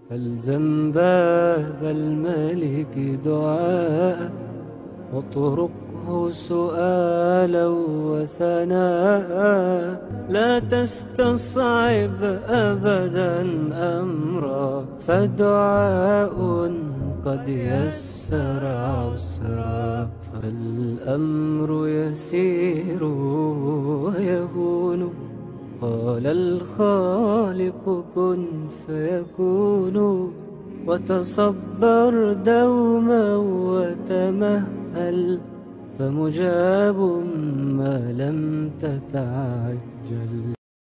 فالزم باب الملك دعاء واطرقه سؤالا وثناء. لا تستصعب أبدا أمرا، فدعاء قد يسر عسرا. فالأمر يسير ويهون، قال الخالق كن فيكون. وتصبر دوما وتمهل، فمجاب ما لم تتعجل.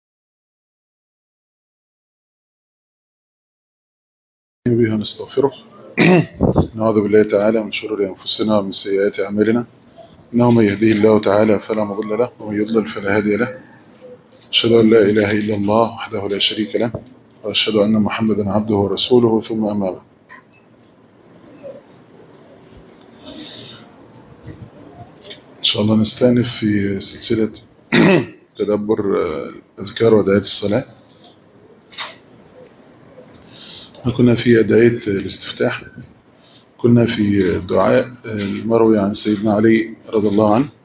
به ونستغفره. نعوذ بالله تعالى من شرور أنفسنا ومن سيئات أعمالنا، إنه من يهديه الله تعالى فلا مضل له ومن يضلل فلا هادي له. أشهد أن لا إله إلا الله وحده لا شريك له، وأشهد أن محمدا عبده ورسوله، ثم أما بعد. إن شاء الله نستأنف في سلسلة تدبر أذكار ودعاية الصلاة. كنا في أدعية الاستفتاح، كنا في الدعاء المروي عن سيدنا علي رضي الله عنه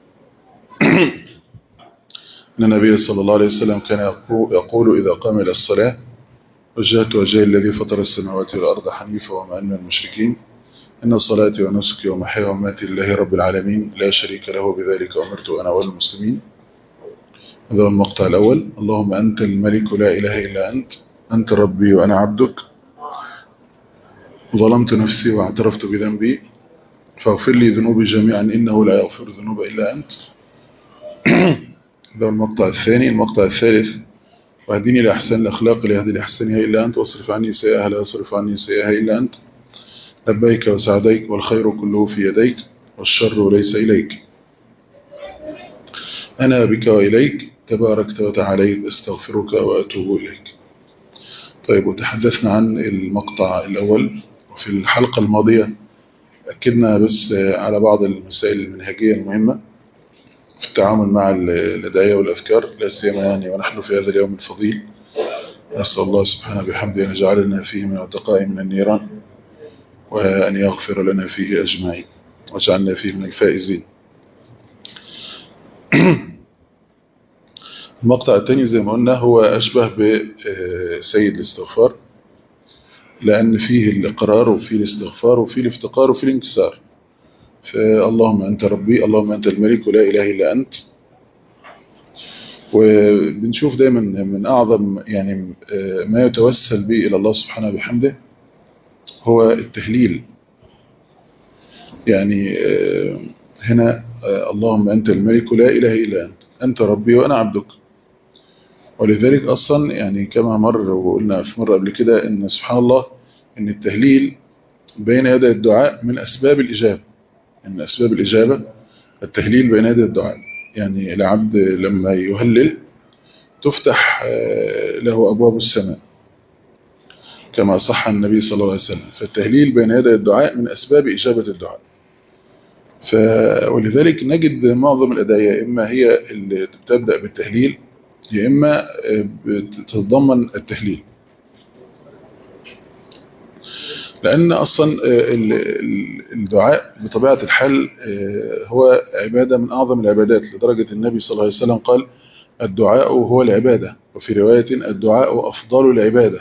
أن النبي صلى الله عليه وسلم كان يقول إذا قام إلى الصلاة: وجهت وجهي الذي فطر السماوات والأرض حنيفا وما أنا من المشركين، إن صلاتي ونسكي ومحياي ومماتي لله رب العالمين لا شريك له، بذلك أمرت أنا والمسلمين. هذا هو المقطع الأول. اللهم أنت الملك لا إله إلا أنت، أنت ربي وأنا عبدك، ظلمت نفسي واعترفت بذنبي، فاغفر لي ذنوبي جميعا إنه لا يغفر الذنوب إلا أنت. هذا هو المقطع الثاني. المقطع الثالث: واهدني لأحسن الأخلاق لا يهدي لأحسنها إلا أنت، واصرف عني سيئها لا يصرف عني سيئها إلا أنت، لبيك وسعديك والخير كله في يديك والشر ليس إليك، أنا بك وإليك تباركت وتعاليت، استغفرك وأتوب إليك. طيب، وتحدثنا عن المقطع الأول. وفي الحلقة الماضية أكدنا بس على بعض المسائل المنهجية المهمة في التعامل مع الأدعية والأذكار، لا سيما يعني ونحن في هذا اليوم الفضيل. نسأل الله سبحانه بحمده أن يجعلنا فيه من العتقاء من النيران، وأن يغفر لنا فيه أجمعين، واجعلنا فيه من الفائزين. المقطع الثاني زي ما قلنا هو أشبه بسيد الاستغفار، لأن فيه الإقرار وفيه الاستغفار وفيه الافتقار وفيه الانكسار. فاللهم أنت ربي، اللهم أنت الملك لا إله إلا أنت. وبنشوف دايما من أعظم يعني ما يتوسل به إلى الله سبحانه بحمده هو التهليل. يعني هنا اللهم أنت الملك لا إله إلا أنت، أنت ربي وأنا عبدك. ولذلك أصلا يعني كما مر وقلنا في مرة قبل كده إن سبحان الله إن التهليل بين يدي الدعاء من أسباب الإجابة. من أسباب الإجابة التهليل بين يدي الدعاء. يعني العبد لما يهلل تفتح له أبواب السماء كما صح النبي صلى الله عليه وسلم. فالتهليل بين يدي الدعاء من أسباب إجابة الدعاء. ولذلك نجد معظم الأدعية إما هي اللي تبدأ بالتهليل، يا إما بتتضمن التهليل، لأن أصلا الدعاء بطبيعة الحال هو عبادة من أعظم العبادات، لدرجة النبي صلى الله عليه وسلم قال: الدعاء هو العبادة، وفي رواية الدعاء أفضل العبادة.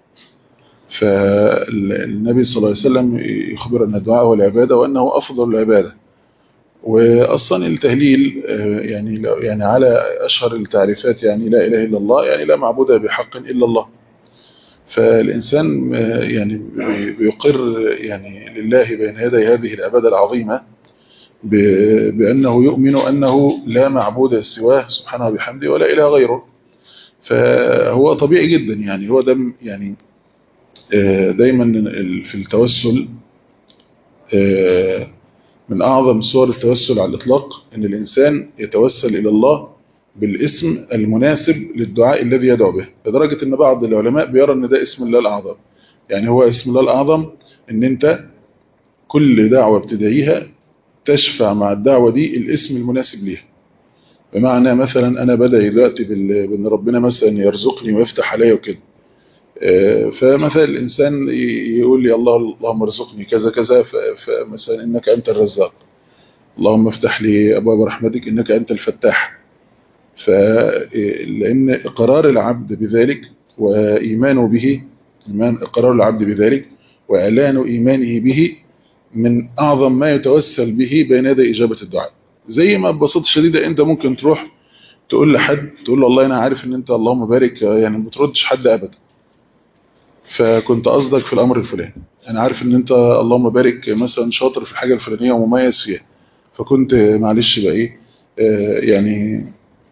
فالنبي صلى الله عليه وسلم يخبر أن الدعاء هو العبادة وأنه أفضل العبادة. وأصلا التهليل يعني على أشهر التعريفات يعني لا إله إلا الله، يعني لا معبود بحق إلا الله. فالإنسان يعني بيقر يعني لله بين يدي هذه العبادة العظيمة بأنه يؤمن أنه لا معبود سواه سبحانه بحمده ولا إله غيره. فهو طبيعي جدا، يعني هو ده يعني دايما في التوسل من أعظم صور التوسل على الإطلاق أن الإنسان يتوسل إلى الله بالاسم المناسب للدعاء الذي يدعو به، لدرجة أن بعض العلماء بيرى أن ده اسم الله الأعظم. يعني هو اسم الله الأعظم أن أنت كل دعوة بتدعيها تشفع مع الدعوة دي الاسم المناسب ليها. بمعنى مثلا أنا بدعي دلوقتي بأن ربنا مثلا يرزقني ويفتح عليا وكده، فمثلا الإنسان يقول لي اللهم ارزقني كذا كذا، فمثلا إنك أنت الرزاق، اللهم افتح لي أبواب رحمتك إنك أنت الفتاح. فلأن إقرار العبد بذلك وإيمانه به، إقرار العبد بذلك وإعلان إيمانه به من أعظم ما يتوسل به بين يدي إجابة الدعاء. زي ما ببساطة شديدة أنت ممكن تروح تقول لحد، تقول له والله أنا عارف أن أنت اللهم بارك يعني ما بتردش حد أبدا، فكنت قصدك في الأمر الفلاني، أنا عارف أن أنت اللهم بارك مثلا شاطر في الحاجة الفلانية ومميز فيها، فكنت معلش بقى إيه يعني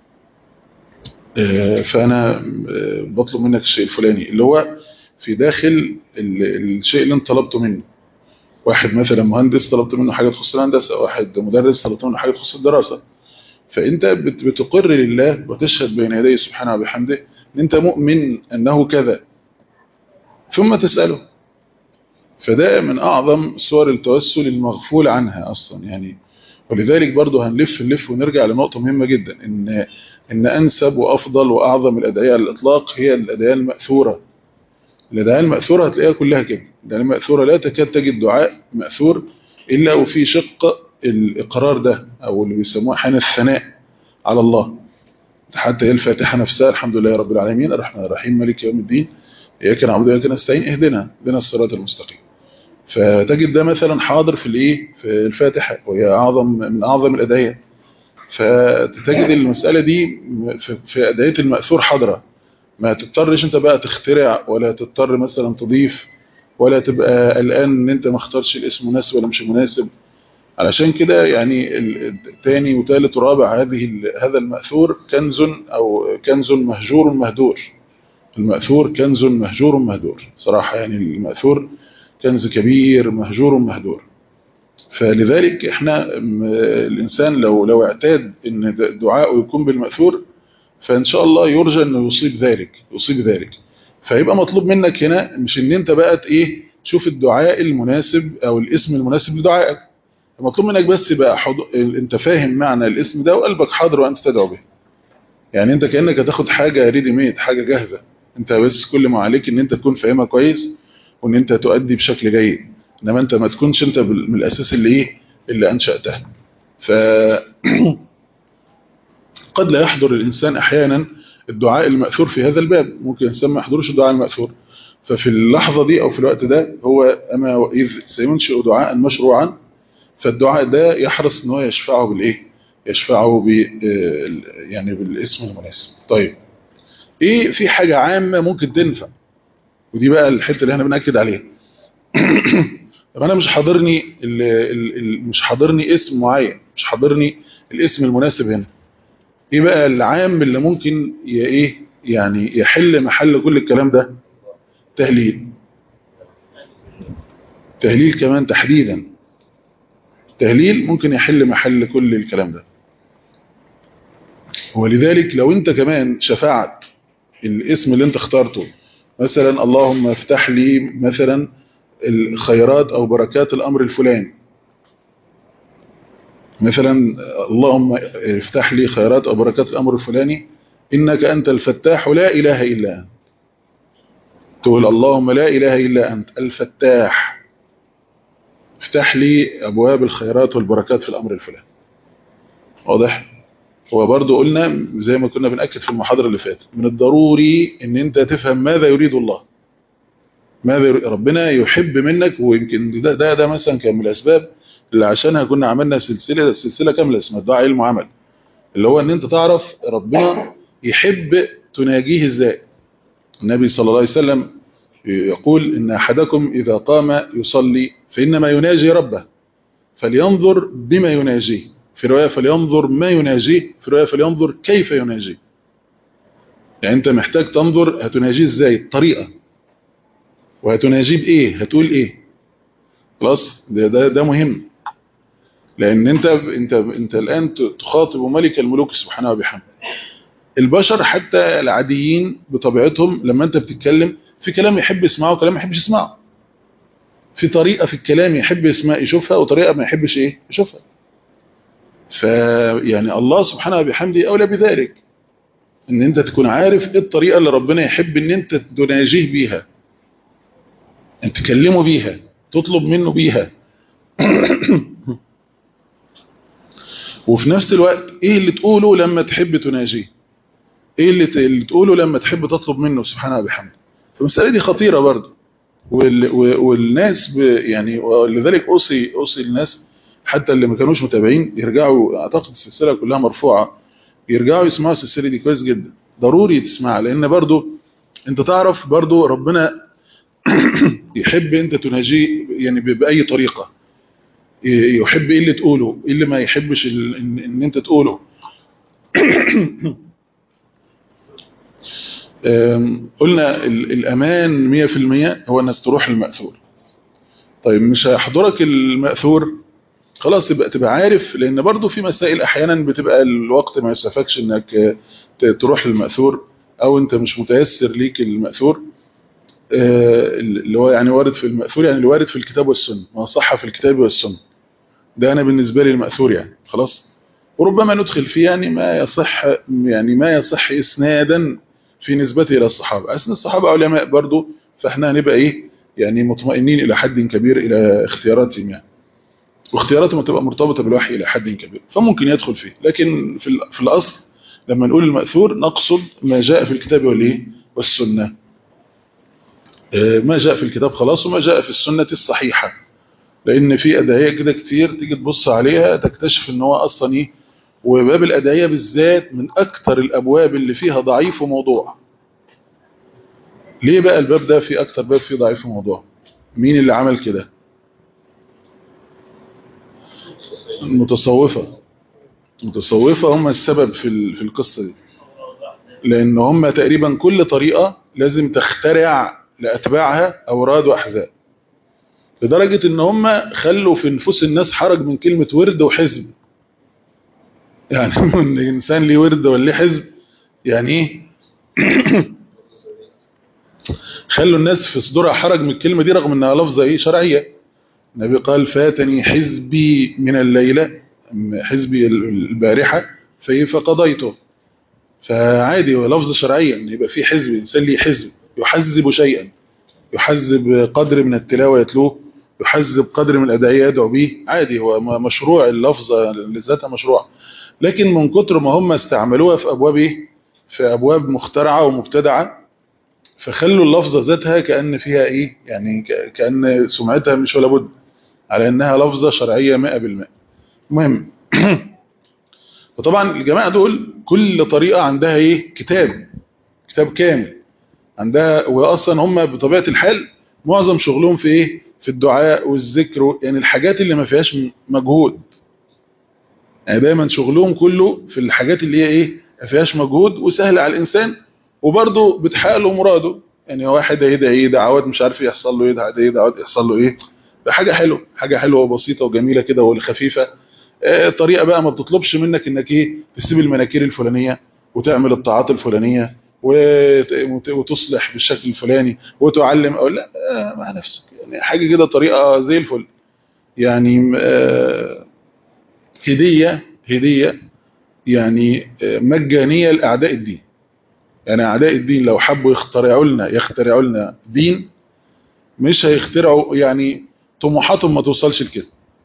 فأنا بطلب منك الشيء الفلاني اللي هو في داخل الشيء اللي أنت طلبته منه. واحد مثلا مهندس طلبت منه حاجة تخص الهندسة، واحد مدرس طلبت منه حاجة تخص الدراسة، فأنت بتقر لله وتشهد بين يديه سبحانه وبحمده أن أنت مؤمن أنه كذا، ثم تسأله. فده من أعظم صور التوسل المغفول عنها أصلا يعني. ولذلك برضو هنلف ونرجع لنقطة مهمة جدا، إن أنسب وأفضل وأعظم الأدعية على الإطلاق هي الأدعية المأثورة. الأدعية المأثورة هتلاقيها كلها كده، الأدعية المأثورة لا تكاد تجد دعاء مأثور إلا وفي شق الإقرار ده، أو اللي بيسموه أحيانا الثناء على الله. حتى هي الفاتحة نفسها الحمد لله رب العالمين الرحمن الرحيم مالك يوم الدين إياك نعبد وإياك نستعين اهدنا الصراط المستقيم. فتجد ده مثلا حاضر في الايه في الفاتحة، وهي من أعظم الأدعية. فتجد المسألة دي في أدعية المأثور حاضرة، ما تضطرش انت بقى تخترع، ولا تضطر مثلا تضيف، ولا تبقى قلقان ان انت ما اختارش الاسم مناسب ولا مش مناسب. علشان كده يعني الثاني وثالث ورابع هذا المأثور كنز مهجور مهدور. المأثور كنز مهجور مهدور صراحة، يعني المأثور كنز كبير مهجور مهدور. فلذلك احنا الإنسان لو اعتاد ان دعاءه يكون بالمأثور، فإن شاء الله يرجى أنه يصيب ذلك. فيبقى مطلوب منك هنا مش ان انت بقى تشوف الدعاء المناسب او الاسم المناسب لدعائك، مطلوب منك بس بقى انت فاهم معنى الاسم ده وقلبك حاضر وانت تدعو به. يعني انت كأنك هتاخد حاجة ريدي ميد، حاجة جاهزة، انت بس كل ما عليك ان انت تكون فاهمها كويس وان انت تؤدي بشكل جيد، انما انت ما تكونش انت من الاساس اللي انشأتها. قد لا يحضر الإنسان أحيانا الدعاء المأثور في هذا الباب، ممكن الإنسان ما يحضرش الدعاء المأثور، ففي اللحظة دي أو في الوقت ده هو أما وإذ سينشئ دعاء مشروعا، فالدعاء ده يحرص أنه يشفعه بالإيه؟ يشفعه يعني بالاسم المناسب. طيب إيه في حاجة عامة ممكن تنفع، ودي بقى الحتة اللي احنا بنأكد عليها. طب أنا مش حاضرني اسم معين، مش حاضرني الاسم المناسب هنا. ايه بقى العام اللي ممكن يعني يحل محل كل الكلام ده؟ تهليل كمان تحديدا، تهليل ممكن يحل محل كل الكلام ده. ولذلك لو انت كمان شفعت الاسم اللي انت اخترته، مثلا اللهم افتح لي مثلا الخيرات او بركات الامر الفلاني، مثلا اللهم افتح لي خيرات او بركات الامر الفلاني انك انت الفتاح لا اله الا انت، تقول اللهم لا اله الا انت الفتاح افتح لي ابواب الخيرات والبركات في الامر الفلاني. واضح؟ هو برضو قلنا زي ما كنا بنأكد في المحاضرة اللي فاتت، من الضروري ان انت تفهم ماذا يريد الله، ماذا يريد ربنا يحب منك. ويمكن ده مثلا كان من الاسباب اللي عشانها كنا عملنا سلسلة كاملة اسمها الدعاء علم وعمل، اللي هو ان انت تعرف ربنا يحب تناجيه ازاي. النبي صلى الله عليه وسلم يقول ان احدكم اذا قام يصلي فانما يناجي ربه فلينظر بما يناجيه، في رواية فلينظر ما يناجيه، في رواية فلينظر كيف يناجيه. يعني انت محتاج تنظر هتناجيه ازاي، الطريقة، وهتناجيه بايه، هتقول ايه. خلاص ده مهم، لان انت الان تخاطب ملك الملوك سبحانه وبحمده. البشر حتى العاديين بطبيعتهم لما انت بتتكلم في كلام يحب يسمعه وكلام ما يحبش يسمعه، في طريقة في الكلام يحب يشوفها وطريقة ما يحبش يشوفها. فيعني الله سبحانه وبحمده أولى بذلك. ان انت تكون عارف ايه الطريقة اللي ربنا يحب ان انت تناجيه بيها، ان تكلمه بيها، تطلب منه بيها. وفي نفس الوقت ايه اللي تقوله لما تحب تناجيه، ايه اللي تقوله لما تحب تطلب منه سبحانه وبحمده. فالمسألة دي خطيرة برضه. والناس يعني ولذلك اوصي الناس حتى اللي ما كانوش متابعين يرجعوا، اعتقد السلسلة كلها مرفوعة، يرجعوا يسمعوا السلسلة دي كويس جدا، ضروري تسمعها. لان برضه انت تعرف برضه ربنا يحب انت تناجيه يعني بأي طريقة، يحب ايه اللي تقوله، ايه اللي ما يحبش ان انت تقوله. قلنا الأمان 100% هو أنك تروح المأثور. طيب مش هيحضرك المأثور، خلاص تبقى عارف، لأن برضو في مسائل أحيانا بتبقى الوقت ما يسعفكش أنك تروح للمأثور، أو أنت مش متيسر ليك المأثور. اللي هو يعني وارد في المأثور، يعني اللي وارد في الكتاب والسنة، ما صح في الكتاب والسنة، ده أنا بالنسبة لي المأثور يعني خلاص. وربما ندخل فيه يعني ما يصح إسنادا في نسبته إلى الصحابة، أصل الصحابة علماء برضو، فإحنا هنبقى إيه يعني مطمئنين إلى حد كبير إلى اختياراتهم يعني، واختياراتهم تبقى مرتبطة بالوحي إلى حد كبير، فممكن يدخل فيه. لكن في الأصل لما نقول المأثور نقصد ما جاء في الكتاب والسنة. ما جاء في الكتاب خلاص، وما جاء في السنة الصحيحة. لأن في أدعية كده كتير تيجي تبص عليها تكتشف إن هو أصلا إيه، وباب الأدعية بالذات من أكتر الأبواب اللي فيها ضعيف وموضوع. ليه بقى الباب ده في أكتر باب فيه ضعيف وموضوع؟ مين اللي عمل كده؟ المتصوفة هم السبب في القصة دي، لأن هم تقريبا كل طريقة لازم تخترع لأتباعها أوراد وأحزاب، لدرجة إن هم خلوا في نفوس الناس حرج من كلمة ورد وحزب. يعني من الإنسان ليه ورد ولا ليه حزب يعني إيه؟ خلوا الناس في صدورها حرج من الكلمة دي، رغم انها لفظة ايه شرعية. النبي قال فاتني حزبي من الليلة، حزبي البارحة فقضيته. فعادي هو لفظ شرعية ان يبقى في حزب، انسان ليه حزب يحزب شيئا، يحزب قدر من التلاوة يتلوه، يحزب قدر من الأدعية يدعو به، عادي هو مشروع، اللفظة لذاتها مشروع. لكن من كتر ما هم استعملوها في أبواب ايه، في أبواب مخترعة ومبتدعة، فخلوا اللفظة ذاتها كأن فيها ايه يعني، كأن سمعتها مش ولا بد على انها لفظة شرعية 100%. المهم وطبعا الجماعة دول كل طريقة عندها ايه كتاب كامل عندها، واصلا هم بطبيعة الحال معظم شغلهم في ايه، في الدعاء والذكر، يعني الحاجات اللي ما فيهاش مجهود. يعني دايما شغلهم كله في الحاجات اللي هي ايه ما فيهاش مجهود وسهل على الانسان، وبرضه بتحقق له مراده. يعني واحد يدعي ايه دعوات مش عارف يحصل له ايه دعوات يحصل له ايه، ده حاجه حلوه وبسيطه وجميله كده والخفيفه. طريقه بقى ما بتطلبش منك انك ايه تسيب المناكير الفلانيه وتعمل الطاعات الفلانيه وتصلح بالشكل الفلاني وتعلم او لا، مع نفسك يعني حاجه كده طريقه زي الفل يعني. هديه يعني مجانيه لاعداء الدين. يعني اعداء الدين لو حبوا يخترعوا لنا دين، مش هيخترعوا يعني، طموحاتهم ما توصلش لكده،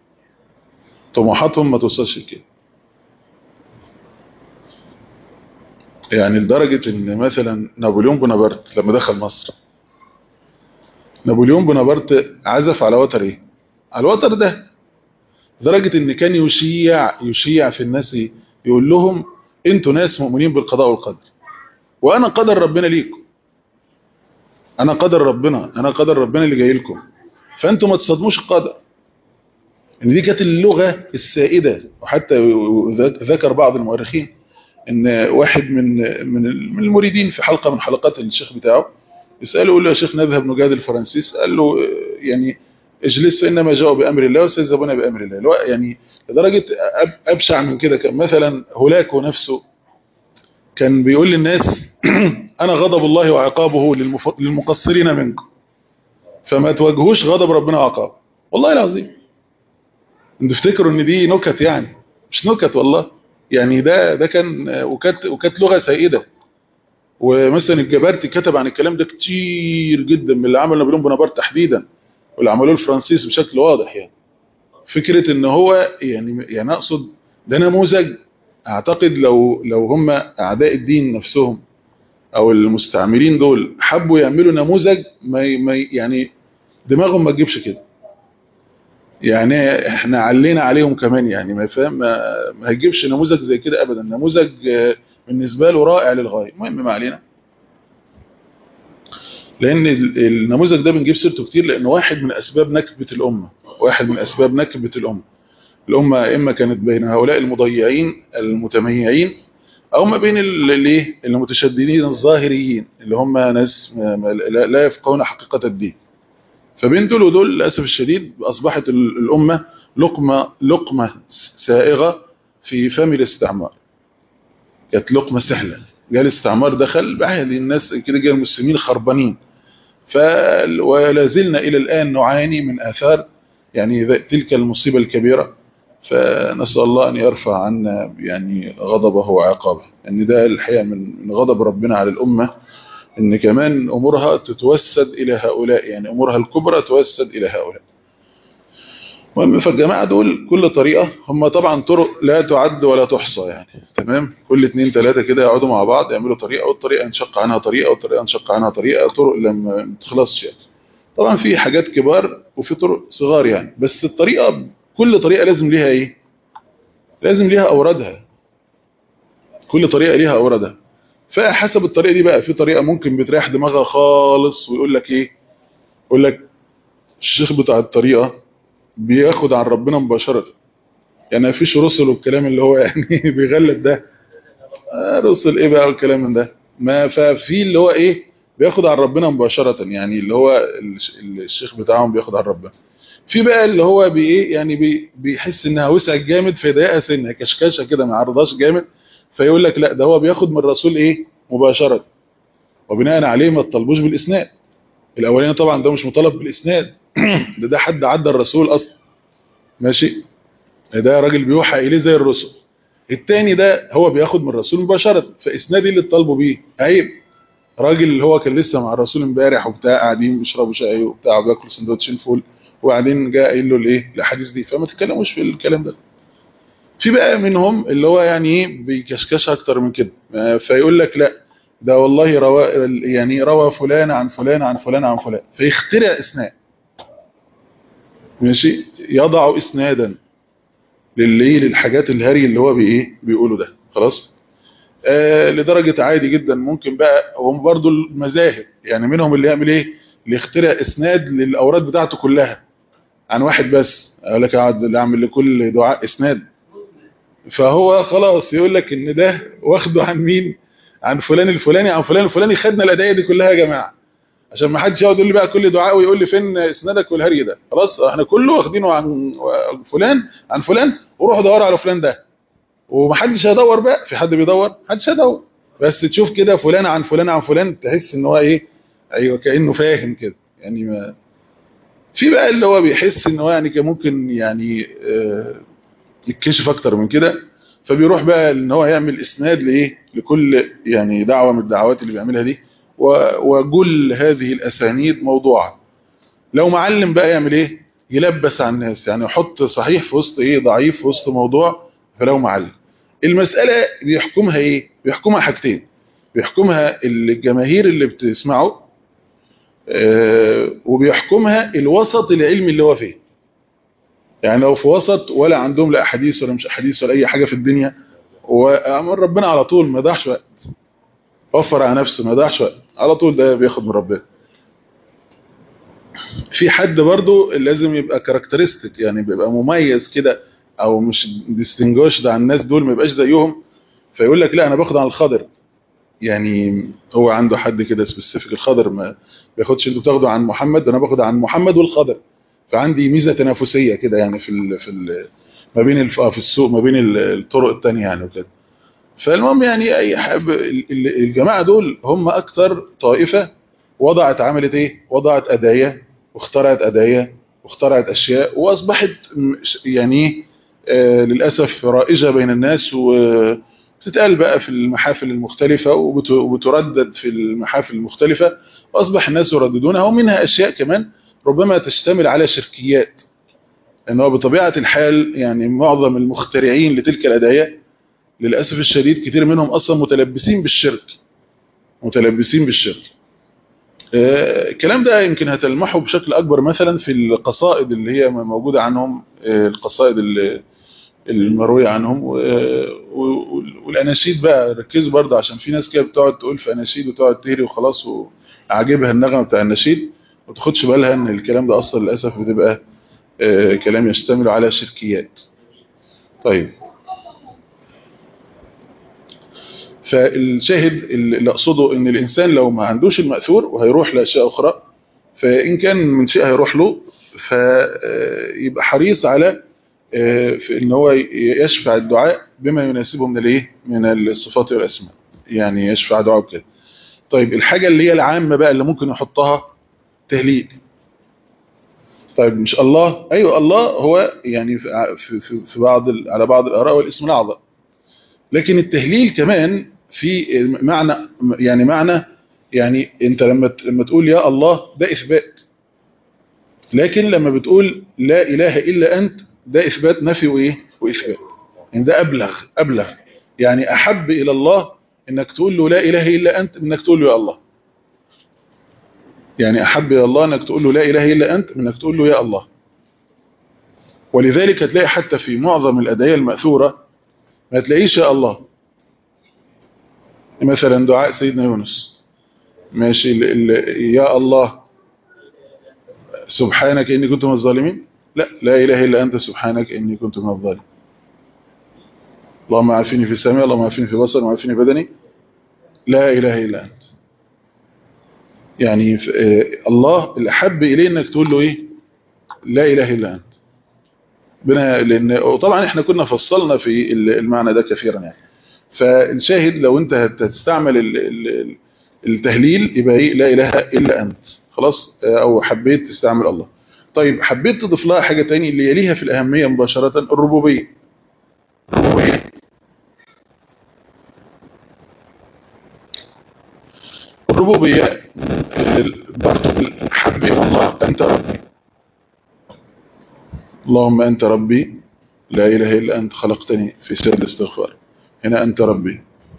يعني لدرجة ان مثلا نابليون بونابرت لما دخل مصر، نابليون بونابرت عزف على وتر ايه، على الوتر ده، لدرجة ان كان يشيع في الناس يقول لهم انتوا ناس مؤمنين بالقضاء والقدر، وانا قدر ربنا ليكم، انا قدر ربنا اللي جاي لكم، فانتوا ما تصدموش القدر. ان دي كانت اللغة السائدة. وحتى ذكر بعض المؤرخين ان واحد من المريدين في حلقة من حلقات الشيخ بتاعه يسأله يقول له يا شيخ نذهب نجادل الفرنسيس، قال له يعني اجلس فإنما جاءوا بأمر الله وسيذهبون بأمر الله. يعني لدرجة أبشع من كده، كان مثلا هولاكو نفسه كان بيقول للناس أنا غضب الله وعقابه للمقصرين منكم، فما تواجهوش غضب ربنا وعقابه. والله العظيم انتوا تفتكروا ان دي نكت؟ يعني مش نكت والله، يعني ده كان وكانت لغة سائدة. ومثلا الجبرتي كتب عن الكلام ده كتير جدا من اللي عمله نابليون بونابرت تحديدا واللي عملوه الفرنسيس بشكل واضح. يعني فكرة ان هو يعني اقصد ده نموذج. اعتقد لو هم اعداء الدين نفسهم او المستعمرين دول حبوا يعملوا نموذج ما يعني دماغهم ما تجيبش كده. يعني احنا علينا عليهم كمان، يعني ما فاهم ما هيجيبش نموذج زي كده ابدا. نموذج بالنسبة له رائع للغاية. المهم ما علينا، لان النموذج ده بنجيب سيرته كتير لانه واحد من اسباب نكبة الامة. واحد من اسباب نكبة الامة اما كانت بين هؤلاء المضيعين المتميعين او ما بين المتشددين الظاهريين اللي هم ناس لا يفقهون حقيقة الدين. فبين دول ودول للاسف الشديد اصبحت الامة لقمة سائغة في فم الاستعمار. كانت لقمة سهلة، جاء الاستعمار دخل بعد الناس كده، جاء المسلمين خربانين. ولا زلنا الى الان نعاني من اثار يعني تلك المصيبة الكبيرة. فنسأل الله أن يرفع عنا يعني غضبه وعقابه. ان ده الحقيقة من غضب ربنا على الأمة، ان كمان أمورها تتوسد إلى هؤلاء، يعني أمورها الكبرى توسد إلى هؤلاء. فالجماعة دول كل طريقة، هم طبعا طرق لا تعد ولا تحصى يعني، تمام. كل 2 3 كده يقعدوا مع بعض يعملوا طريقة، والطريقة انشق عنها طريقة، والطريقة انشق عنها طريقة، طرق لما ما تخلصش يعني. طبعا في حاجات كبار وفي طرق صغار يعني، بس الطريقة كل طريقة لازم ليها ايه؟ لازم ليها أوردها. كل طريقة ليها أوردها. فحسب الطريقة دي بقى، في طريقة ممكن بتريح دماغها خالص ويقول لك ايه، يقول لك الشيخ بتاع الطريقة بياخد عن ربنا مباشرة. يعني مفيش رسل والكلام اللي هو يعني بيغلب ده. رسل ايه بقى والكلام من ده؟ ما ففي اللي هو ايه بياخد عن ربنا مباشرة، يعني اللي هو الشيخ بتاعهم بياخد عن ربنا. في بقى اللي هو بايه يعني بيحس انها وسعت جامد فيضايقها سنه كشكشه كده، ما عرضهاش جامد، فيقول لك لا ده هو بياخد من الرسول ايه مباشره، وبناء عليه ما تطلبوش بالاسناد. الاولاني طبعا ده مش مطالب بالاسناد ده حد عدى الرسول اصلا، ماشي، ده راجل بيوحى اليه زي الرسل. التاني ده هو بياخد من الرسول مباشره، فاسنادي اللي طالبه بيه عيب. راجل اللي هو كان لسه مع الرسول امبارح وبتاع، قاعدين بيشربوا شاي وبتاع وبياكلوا سندوتشين فول، وبعدين جاء قايل له الايه الاحاديث دي، فما تتكلموش في الكلام ده. في بقى منهم اللي هو يعني ايه بيكشكش اكتر من كده، فيقول لك لا ده والله روى فلان عن فلان عن فلان عن فلان، فيخترع اسناد، ماشي، يضع اسنادا للحاجات الهري اللي هو بايه بيقوله ده، خلاص. لدرجة عادي جدا ممكن بقى هم برضو المذاهب يعني منهم اللي يعمل ايه، اللي يخترع اسناد للاوراد بتاعته كلها عن واحد بس. اقول لك اقعد اعمل لكل دعاء اسناد، فهو خلاص يقول لك ان ده واخده عن مين، عن فلان الفلاني عن فلان الفلاني. خدنا الادعيه دي كلها يا جماعه عشان ما حدش يقعد يقول لي بقى كل دعاء ويقول لي فين اسنادك والهري ده. خلاص احنا كله واخدينه عن فلان عن فلان، وروحوا دوروا على فلان ده. ومحدش هيدور بقى، في حد بيدور؟ محدش هيدور، بس تشوف كده فلان عن فلان عن فلان تحس ان هو ايه، ايوه كانه فاهم كده يعني. ما في بقى اللي هو بيحس ان هو يعني كان ممكن يعني يتكشف اكتر من كده، فبيروح بقى ان هو يعمل اسناد لايه لكل يعني دعوه من الدعوات اللي بيعملها دي، وكل هذه الاسانيد موضوعه. لو معلم بقى يعمل ايه، يلبس على الناس، يعني يحط صحيح في وسط ايه، ضعيف في وسط موضوع. فلو معلم المساله بيحكمها ايه، بيحكمها حاجتين. بيحكمها الجماهير اللي بتسمعه، وبيحكمها الوسط العلمي اللي هو فيه. يعني لو في وسط ولا عندهم لا احاديث ولا مش احاديث ولا اي حاجه في الدنيا، وامر ربنا على طول ما يضيعش وقت، وفر على نفسه ما يضيعش وقت على طول، ده بياخد من ربنا. في حد برضو لازم يبقى كاركترستيك، يعني بيبقى مميز كده او مش ديستنجوش ده عن الناس دول، ما يبقاش زيهم، فيقول لك لا انا باخد عن الخضر. يعني هو عنده حد كده سبيسيفيك، الخضر ما بياخدش، انتوا بتاخدوا عن محمد انا باخد عن محمد والخضر. فعندي ميزه تنافسيه كده يعني ما بين في السوق ما بين الطرق الثانيه يعني وكده. فالمهم يعني اي الجماعه دول هم اكتر طائفه وضعت عملت ايه، وضعت ادعيه واخترعت ادعيه واخترعت اشياء، واصبحت يعني للاسف رائجه بين الناس بتتقال بقى في المحافل المختلفة وبتردد في المحافل المختلفة، وأصبح الناس يرددونها، ومنها أشياء كمان ربما تشتمل على شركيات، لأنه بطبيعة الحال يعني معظم المخترعين لتلك الأدعية للأسف الشديد كتير منهم أصلا متلبسين بالشرك، متلبسين بالشرك. الكلام ده يمكن هتلمحه بشكل أكبر مثلا في القصائد اللي هي موجودة عنهم، القصائد المروية عنهم، والأناشيد بقى ركزوا برضه، عشان في ناس كده بتقعد تقول في أناشيد وتقعد تهري وخلاص وعاجبها النغمة بتاع النشيد، وما تاخدش بالها ان الكلام ده اصلا للاسف بتبقى كلام يشتمل على شركيات. طيب، فالشاهد اللي اقصده ان الانسان لو ما عندوش المأثور وهيروح لاشياء اخرى، فان كان من شيء هيروح له فيبقى حريص على في ان هو يشفع الدعاء بما يناسبه من الايه، من الصفات والاسماء، يعني يشفع دعاء بكده. طيب الحاجة اللي هي العامة بقى اللي ممكن يحطها تهليل. طيب مش الله، ايوه الله هو يعني في بعض على بعض الاراء والاسم الاعظم، لكن التهليل كمان في معنى، يعني معنى، يعني انت لما تقول يا الله ده اثبات، لكن لما بتقول لا اله الا انت ده اثبات نفي وايه واثبات، يعني ده ابلغ، يعني احب الى الله انك تقول له لا اله الا انت من انك تقول له يا الله، يعني احب الى الله انك تقول له لا اله الا انت من انك تقول له يا الله. ولذلك هتلاقي حتى في معظم الادعيه الماثوره ما تلاقيش يا الله، مثلا دعاء سيدنا يونس ماشي يا الله سبحانك إني كنت من الظالمين، لا إله إلا أنت سبحانك إني كنت من الظالمين. اللهم عافيني في سمعي، اللهم عافيني في بصري، وعافيني في بدني، لا إله إلا أنت. يعني الله الأحب إليه إنك تقول له إيه، لا إله إلا أنت. لأن وطبعا إحنا كنا فصلنا في المعنى ده كثيرا يعني. فالشاهد لو أنت هتستعمل التهليل يبقى إيه، لا إله إلا أنت خلاص، أو حبيت تستعمل الله. طيب حبيت تضيف لها حاجة تاني اللي يليها في الأهمية مباشرة، الربوبية. الربوبية برضو حبي الله أنت ربي، اللهم أنت ربي لا إله إلا أنت خلقتني في سر الاستغفار، هنا أنت ربي.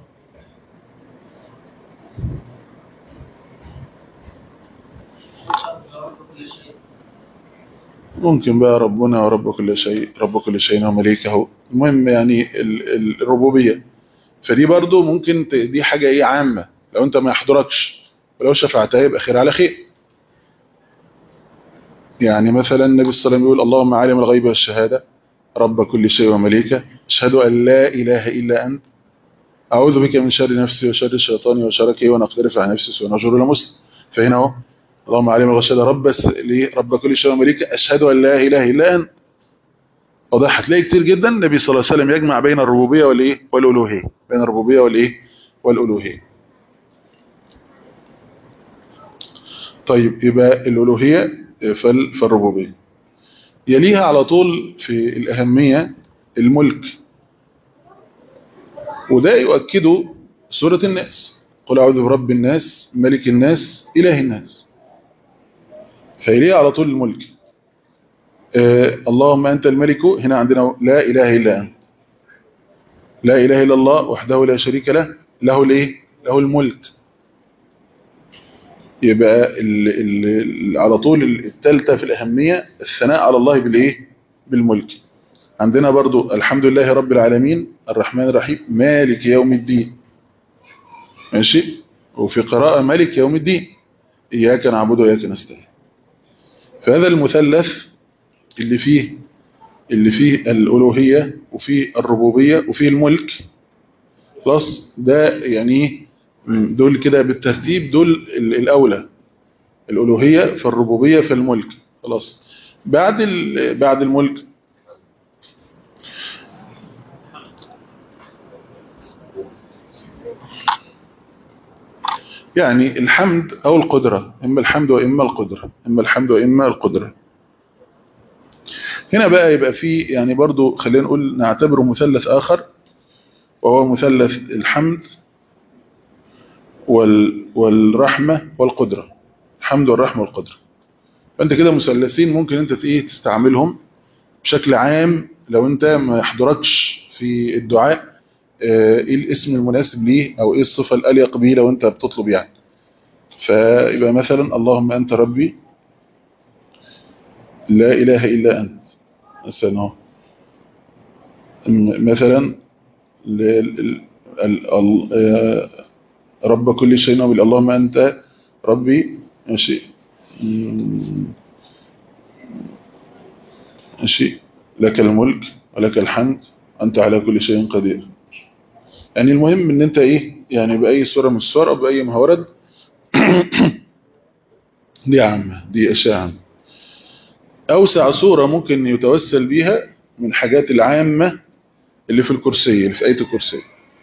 ممكن بقى ربنا ورب كل شيء، رب كل شيء ومليكه، المهم يعني الربوبية. فدي برضو ممكن دي حاجة ايه عامة، لو انت ما يحضركش ولو شفعتها يبقى خير على خير. يعني مثلا النبي صلى الله عليه وسلم يقول اللهم عالم الغيب والشهادة رب كل شيء ومليكه أشهد أن لا إله إلا أنت أعوذ بك من شر نفسي وشر الشيطان وشركه وأن أقترف على نفسي سوى نجر لمسلم. فهنا اهو اللهم عالم الغيب والشهادة رب كل شيء ومليكه أشهد أن لا إله إلا أنت. وده هتلاقي كتير جدا النبي صلى الله عليه وسلم يجمع بين الربوبية والايه والألوهية، بين الربوبية والايه والألوهية. طيب يبقى الألوهية فالربوبية. يليها على طول في الأهمية الملك، وده يؤكده سورة الناس قل أعوذ برب الناس ملك الناس إله الناس، فيليها على طول الملك. اللهم أنت الملك، هنا عندنا لا إله إلا أنت، لا إله إلا الله وحده لا شريك له، له الايه له الملك. يبقى على طول الثالثة في الأهمية الثناء على الله بالايه بالملك. عندنا برضو الحمد لله رب العالمين الرحمن الرحيم مالك يوم الدين، ماشي، وفي قراءة مالك يوم الدين إياك نعبد وإياك نستعين. فهذا المثلث اللي فيه الألوهية وفيه الربوبية وفيه الملك، خلاص ده يعني دول كده بالترتيب، دول الأولى، الألوهية فالربوبية فالملك. خلاص بعد الملك يعني الحمد أو القدرة، إما الحمد وإما القدرة، إما الحمد وإما القدرة. هنا بقى يبقى فيه يعني برضو خلينا نقول نعتبره مثلث آخر، وهو مثلث الحمد والرحمة والقدرة. الحمد والرحمة والقدرة. فأنت كده مثلثين ممكن أنت تستعملهم بشكل عام لو أنت ما يحضركش في الدعاء إيه الاسم المناسب ليه أو إيه الصفة الأليق به لو أنت بتطلب يعني. فيبقى مثلا اللهم أنت ربي لا إله إلا أنت مثلا. مثلا رب كل شيء نبيل اللهم أنت ربي ماشي ماشي لك الملك ولك الحمد أنت على كل شيء قدير. يعني المهم ان انت ايه يعني بأي سورة من السور او بأي ما ورد دي عامة دي اشياء عامة. اوسع سورة ممكن يتوسل بيها من الحاجات العامة اللي في الكرسي اللي في آية الكرسي.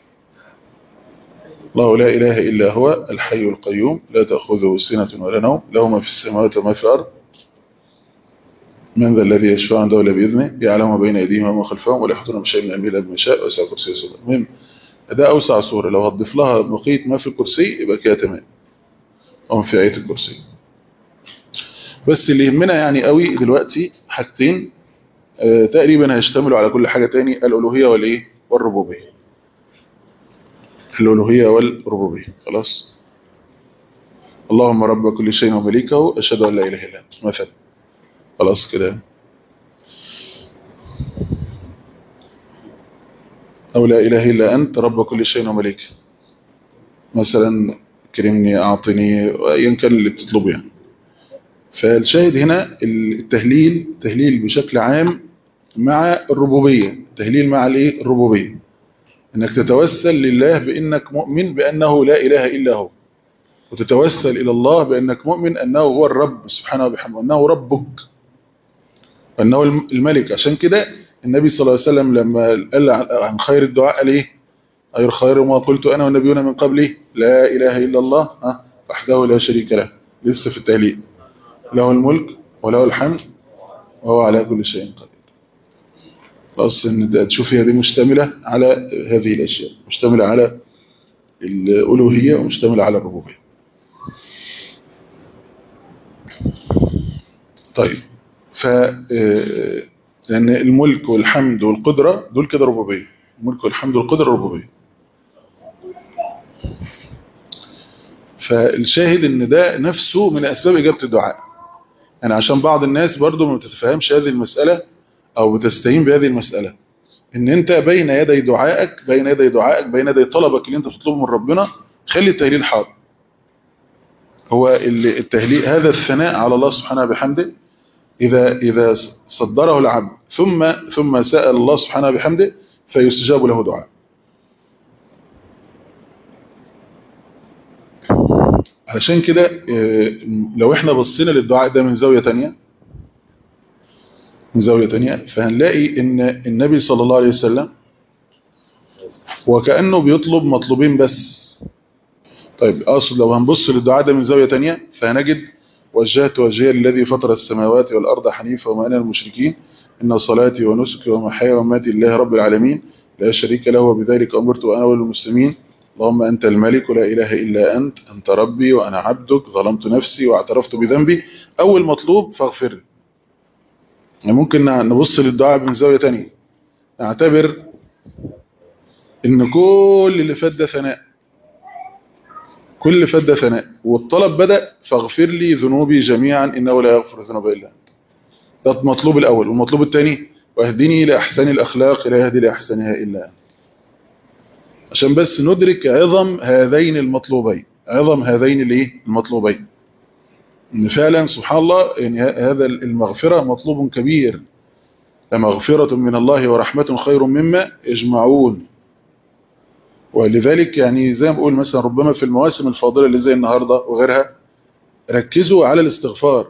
الله لا إله إلا هو الحي القيوم لا تأخذه سنة ولا نوم له ما في السماوات وما في الأرض من ذا الذي يشفع عنده إلا بإذنه يعلم ما بين أيديهم وما خلفهم ولا يحيطون بشيء من علمه إلا بما شاء وسع كرسيه السماوات. المهم ده أوسع سورة لو هتضيف لها بقية ما في الكرسي يبقى كده تمام أو في آية الكرسي. بس اللي يهمنا يعني قوي دلوقتي حاجتين تقريبا هيشتملوا على كل حاجة تاني الألوهية والإيه والربوبية. الألوهية والربوبية خلاص. اللهم رب كل شيء ومليكه أشهد أن لا إله إلا أنت مثلا خلاص كده. أو لا إله إلا أنت رب كل شيء ومليكه مثلا كرمني أعطني أيا كان اللي بتطلبه يعني. فالشاهد هنا التهليل تهليل بشكل عام مع الربوبية. تهليل مع الايه الربوبية انك تتوسل لله بانك مؤمن بانه لا اله الا هو وتتوسل الى الله بانك مؤمن انه هو الرب سبحانه وبحمده انه ربك وانه الملك. عشان كده النبي صلى الله عليه وسلم لما قال عن خير الدعاء قال ايه خير ما قلت انا والنبيون من قبلي لا اله الا الله وحده لا شريك له. لسه في التهليل له الملك وله الحمد وهو على كل شيء قدير. خلاص ان تشوف هي دي مشتملة على هذه الاشياء مشتملة على الالوهية ومشتملة على الربوبية. طيب لان الملك والحمد والقدرة دول كده ربوبية. الملك والحمد والقدرة ربوبية. فالشاهد ان ده نفسه من اسباب اجابة الدعاء. يعني عشان بعض الناس برضو ما بتتفهمش هذه المسألة او بتستهين بهذه المسألة ان انت بين يدي دعائك بين يدي طلبك اللي انت تطلبه من ربنا خلي التهليل حاضر. هو التهليل هذا الثناء على الله سبحانه بحمده إذا صدره العبد ثم سأل الله سبحانه بحمده فيستجاب له دعاء. علشان كده لو احنا بصينا للدعاء ده من زاوية تانية فهنلاقي ان النبي صلى الله عليه وسلم وكأنه بيطلب مطلوبين بس. طيب اقصد لو هنبص للدعاء ده من زاوية تانية فهنجد وجهت وجهي الذي فطر السماوات والأرض حنيفا وما أنا المشركين إن صلاتي ونسكي ومحياي ومماتي لله رب العالمين لا شريك له وبذلك أمرت وأنا أول المسلمين اللهم أنت الملك لا إله إلا أنت ربي وأنا عبدك ظلمت نفسي واعترفت بذنبي. أول مطلوب فاغفر لي. يعني ممكن نبص للدعاء من زاوية تانية نعتبر إن كل اللي فات ده ثناء والطلب بدأ فاغفر لي ذنوبي جميعا إنه لا يغفر الذنوب إلا أنت. ده المطلوب الأول. والمطلوب الثاني واهدني لأحسن الأخلاق لا يهدي لأحسنها إلا أنت. عشان بس ندرك عظم هذين المطلوبين إن فعلا سبحان الله يعني هذا المغفرة مطلوب كبير. لمغفرة من الله ورحمة خير مما يجمعون. ولذلك يعني زي ما بقول مثلا ربما في المواسم الفاضلة اللي زي النهاردة وغيرها ركزوا على الاستغفار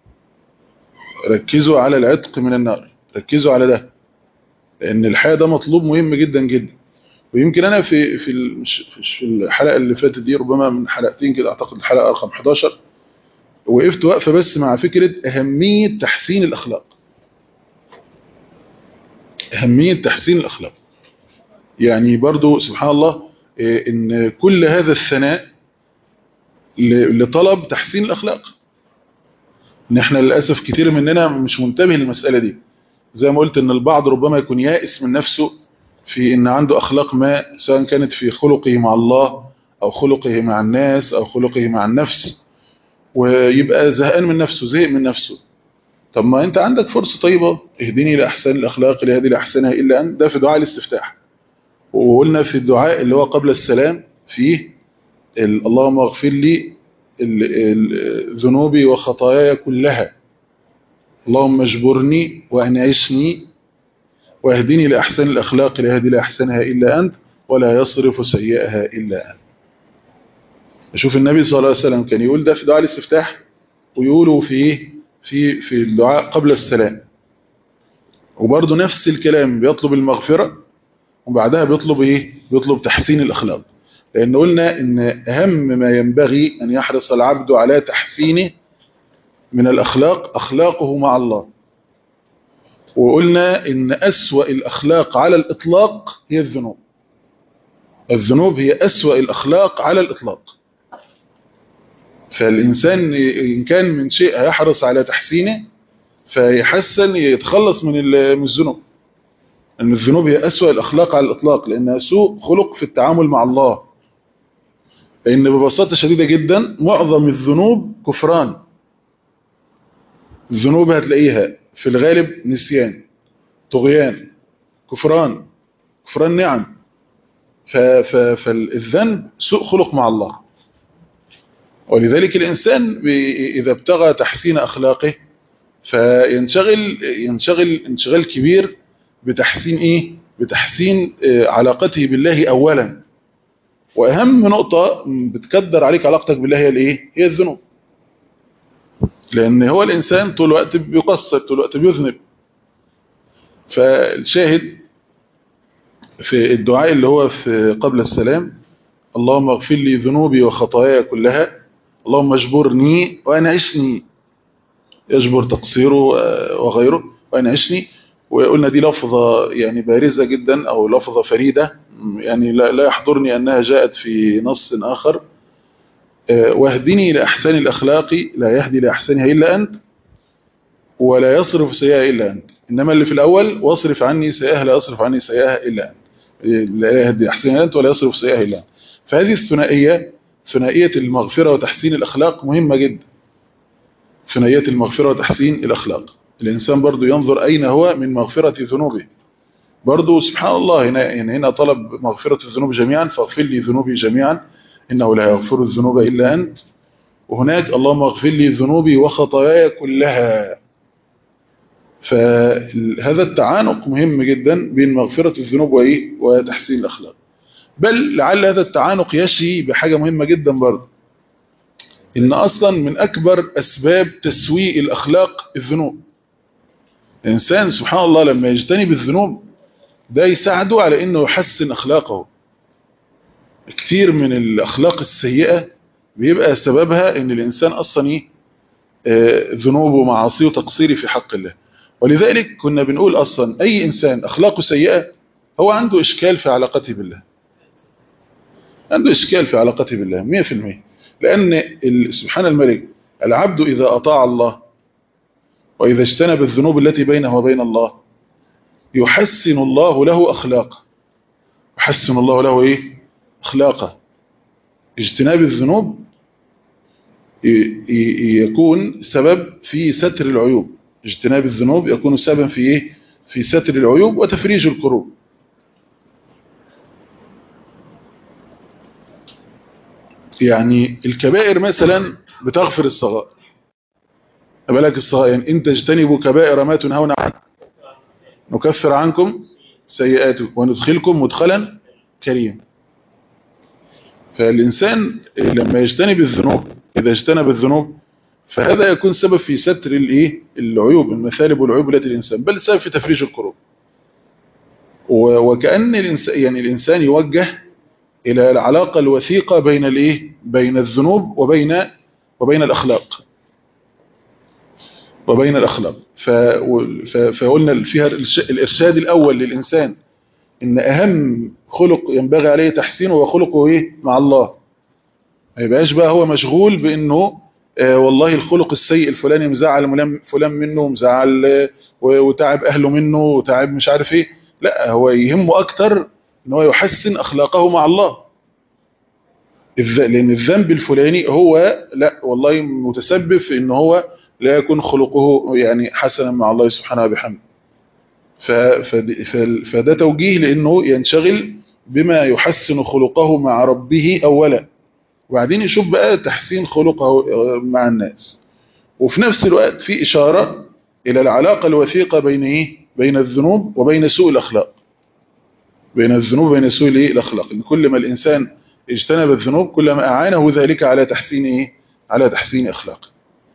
ركزوا على العتق من النار ركزوا على ده لأن الحقيقة ده مطلوب مهم جدا جدا. ويمكن أنا في الحلقة اللي فاتت دي ربما من حلقتين كده أعتقد الحلقة رقم 11 وقفت وقفة بس مع فكرة أهمية تحسين الأخلاق. يعني برضو سبحان الله ان كل هذا الثناء لطلب تحسين الاخلاق. ان احنا للاسف كتير مننا مش منتبه للمساله دي. زي ما قلت ان البعض ربما يكون يائس من نفسه في ان عنده اخلاق ما، سواء كانت في خلقه مع الله او خلقه مع الناس او خلقه مع النفس، ويبقى زهقان من نفسه، زهق من نفسه. طب ما انت عندك فرصه طيبه، اهدني لاحسن الاخلاق لا يهدي لاحسنها الا انت، ده في دعاء الاستفتاح. وقلنا في الدعاء اللي هو قبل السلام فيه اللهم اغفر لي ذنوبي وخطاياي كلها، اللهم اجبرني وانعشني واهدني لأحسن الأخلاق لا يهدي لأحسنها إلا أنت ولا يصرف سيئها إلا أنت. أشوف النبي صلى الله عليه وسلم كان يقول ده في دعاء الاستفتاح، ويقوله في الدعاء قبل السلام. وبرضه نفس الكلام، بيطلب المغفرة وبعدها بيطلب إيه؟ بيطلب تحسين الأخلاق. لأن قلنا إن أهم ما ينبغي أن يحرص العبد على تحسينه من الأخلاق أخلاقه مع الله. وقلنا إن أسوأ الأخلاق على الإطلاق هي الذنوب. الذنوب هي أسوأ الأخلاق على الإطلاق. فالإنسان إن كان من شيء هيحرص على تحسينه فيحسن يتخلص من الذنوب. أن الذنوب هي أسوأ الأخلاق على الإطلاق، لأنها سوء خلق في التعامل مع الله. لأن ببساطة شديدة جدا معظم الذنوب كفران. الذنوب هتلاقيها في الغالب نسيان، طغيان، كفران نعم. فالذنب سوء خلق مع الله. ولذلك الإنسان إذا ابتغى تحسين أخلاقه فينشغل انشغال كبير بتحسين إيه؟ بتحسين علاقته بالله أولا. وأهم نقطة بتكدر عليك علاقتك بالله هي الإيه؟ هي الذنوب. لأن هو الإنسان طول الوقت بيقصر، طول الوقت بيذنب. فالشاهد في الدعاء اللي هو في قبل السلام اللهم اغفر لي ذنوبي وخطاياي كلها، اللهم اجبرني وانعشني، يجبر تقصيره وغيره، وانعشني. وقلنا دي لفظة يعني بارزة جدا أو لفظة فريدة، يعني لا يحضرني أنها جاءت في نص آخر. واهدني لأحسن الأخلاق لا يهدي لأحسنها إلا أنت ولا يصرف سيئها إلا أنت. إنما اللي في الأول واصرف عني سيئها لا يصرف عني سيئها إلا أنت، لا يهدي أحسنها إلا أنت ولا يصرف سيئها إلا أنت. فهذه الثنائية، ثنائية المغفرة وتحسين الأخلاق مهمة جدا. ثنائية المغفرة وتحسين الأخلاق. الإنسان برضو ينظر أين هو من مغفرة ذنوبه. برضو سبحان الله هنا طلب مغفرة الذنوب جميعا، فاغفر لي ذنوبي جميعا إنه لا يغفر الذنوب إلا أنت. وهناك اللهم اغفر لي ذنوبي وخطاياي كلها. فهذا التعانق مهم جدا بين مغفرة الذنوب وتحسين الأخلاق. بل لعل هذا التعانق يشي بحاجة مهمة جدا برضو، إن أصلا من أكبر أسباب تسويء الأخلاق الذنوب. الإنسان سبحان الله لما يجتنب الذنوب ده يساعده على إنه يحسن أخلاقه. كتير من الأخلاق السيئة بيبقى سببها إن الإنسان أصلا ذنوبه ومعاصيه وتقصيره في حق الله. ولذلك كنا بنقول أصلا أي إنسان أخلاقه سيئة هو عنده إشكال في علاقته بالله، عنده إشكال في علاقته بالله 100%. لأن سبحان الملك العبد إذا أطاع الله وإذا اجتنب الذنوب التي بينه وبين الله يحسن الله له أخلاقه. يحسن الله له أخلاقه. اجتناب الذنوب يكون سبب في ستر العيوب. اجتناب الذنوب يكون سببا في ستر العيوب وتفريج الكروب. يعني الكبائر مثلا بتغفر الصغائر. بالك الصغائر، يعني انت اجتنبوا كبائر ما تنهون عنه نكفر عنكم سيئاتكم وندخلكم مدخلا كريما. فالإنسان لما يجتنب الذنوب، إذا اجتنب الذنوب فهذا يكون سبب في ستر العيوب، المثالب والعيوب التي الإنسان، بل سبب في تفريج الكروب. وكأن الإنسان يوجه إلى العلاقة الوثيقة بين الذنوب وبين الأخلاق. فقلنا فيها الإرشاد الأول للإنسان ان اهم خلق ينبغي عليه تحسينه هو خلقه ايه مع الله. ما يبقاش بقى هو مشغول بانه والله الخلق السيء الفلاني مزعل فلان منه، مزعل وتعب اهله منه، وتعب مش عارف ايه. لا، هو يهمه اكتر ان هو يحسن اخلاقه مع الله. لان الذنب الفلاني هو لا والله متسبب في ان هو لا يكون خلقه يعني حسنا مع الله سبحانه وبحمده. فده توجيه لانه ينشغل بما يحسن خلقه مع ربه اولا، وبعدين يشوف بقى تحسين خلقه مع الناس. وفي نفس الوقت في إشارة إلى العلاقة الوثيقة بين إيه؟ بين الذنوب وبين سوء الأخلاق. بين الذنوب وبين سوء الأخلاق، إن كل ما الإنسان اجتنب الذنوب كلما أعانه ذلك على تحسين إيه؟ على تحسين أخلاقه.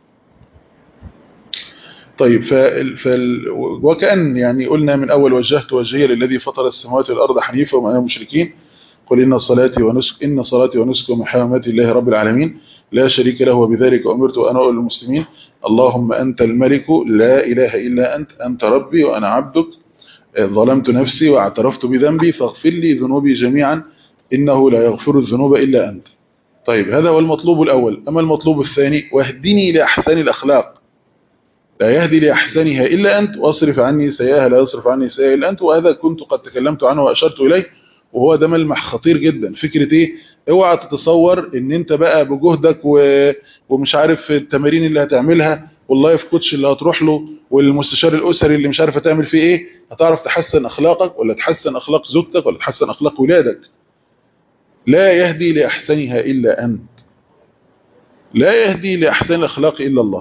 طيب وكأن يعني قلنا من أول وجهت وجهي للذي فطر السماوات والأرض حنيفا وما أنا مشركين. قل إن صلاتي ونسكي ومحياي ومماتي لله رب العالمين لا شريك له وبذلك أمرت وأنا أول المسلمين. اللهم أنت الملك لا إله إلا أنت ربي وأنا عبدك، ظلمت نفسي واعترفت بذنبي فاغفر لي ذنوبي جميعا إنه لا يغفر الذنوب إلا أنت. طيب هذا هو المطلوب الأول. أما المطلوب الثاني: واهدني لأحسن الأخلاق لا يهدي لأحسنها إلا أنت واصرف عني سيئها لا يصرف عني سيئها إلا أنت. وهذا كنت قد تكلمت عنه وأشرت إليه، وهو ده ملمح خطير جدا. فكرة إيه؟ اوعى تتصور إن أنت بقى بجهدك ومش عارف التمارين اللي هتعملها واللايف كوتش اللي هتروح له والمستشار الأسري اللي مش عارف هتعمل فيه إيه هتعرف تحسن أخلاقك ولا تحسن أخلاق زوجتك ولا تحسن أخلاق ولادك. لا يهدي لأحسنها إلا أنت. لا يهدي لأحسن الأخلاق إلا الله.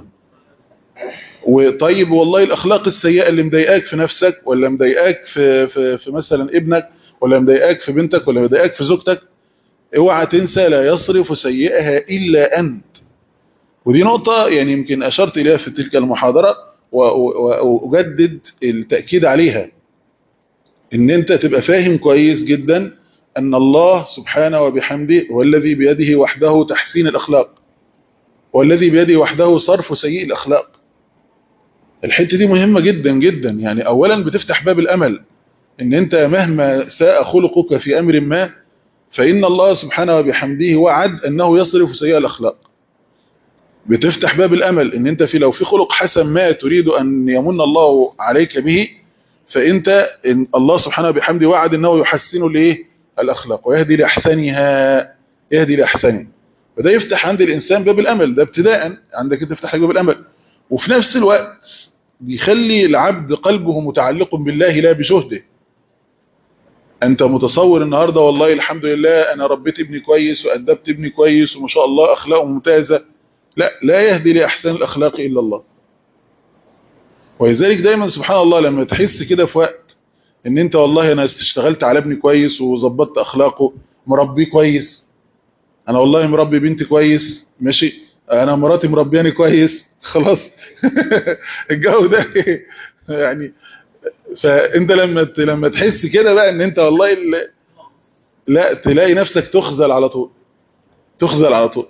وطيب والله الأخلاق السيئة اللي مضايقاك في نفسك ولا مضايقاك في مثلا ابنك ولا مضايقاك في بنتك ولا مضايقاك في زوجتك، اوعى تنسى لا يصرف سيئها إلا أنت. ودي نقطة يعني يمكن أشرت إليها في تلك المحاضرة وأجدد التأكيد عليها، إن أنت تبقى فاهم كويس جدا أن الله سبحانه وبحمده هو الذي بيده وحده تحسين الأخلاق، والذي بيده وحده صرف سيء الأخلاق. الحتة دي مهمة جدا جدا. يعني أولا بتفتح باب الأمل، إن أنت مهما ساء خلقك في أمر ما فإن الله سبحانه وبحمده وعد أنه يصرف سيء الأخلاق. بتفتح باب الأمل إن أنت لو في خلق حسن ما تريد أن يمن الله عليك به، فأنت إن الله سبحانه وبحمده وعد أنه يحسن ليه الأخلاق ويهدي لأحسنها. يهدي لأحسنها. فده يفتح عند الإنسان باب الأمل. ده ابتداء عندك أنت تفتح باب الأمل، وفي نفس الوقت بيخلي العبد قلبه متعلق بالله لا بجهده. أنت متصور النهاردة والله الحمد لله أنا ربيت ابني كويس وأدبت ابني كويس وما شاء الله أخلاقه ممتازة. لا يهدي لأحسن الأخلاق إلا الله. ولذلك دايما سبحان الله لما تحس كده في وقت ان انت والله انا اشتغلت على ابني كويس وظبطت اخلاقه، مربيه كويس، انا والله مربي بنتي كويس، ماشي، انا مراتي مربياني كويس، خلاص. الجو ده يعني. فانت لما تحس كده بقى ان انت والله لا تلاقي نفسك تخذل على طول. تخذل على طول.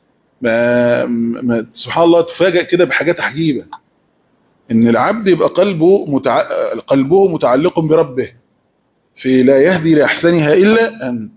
سبحان الله تفاجئ كده بحاجات عجيبة، ان العبد يبقى قلبه متعلق بربه في لا يهدي لأحسنها إلا أنت،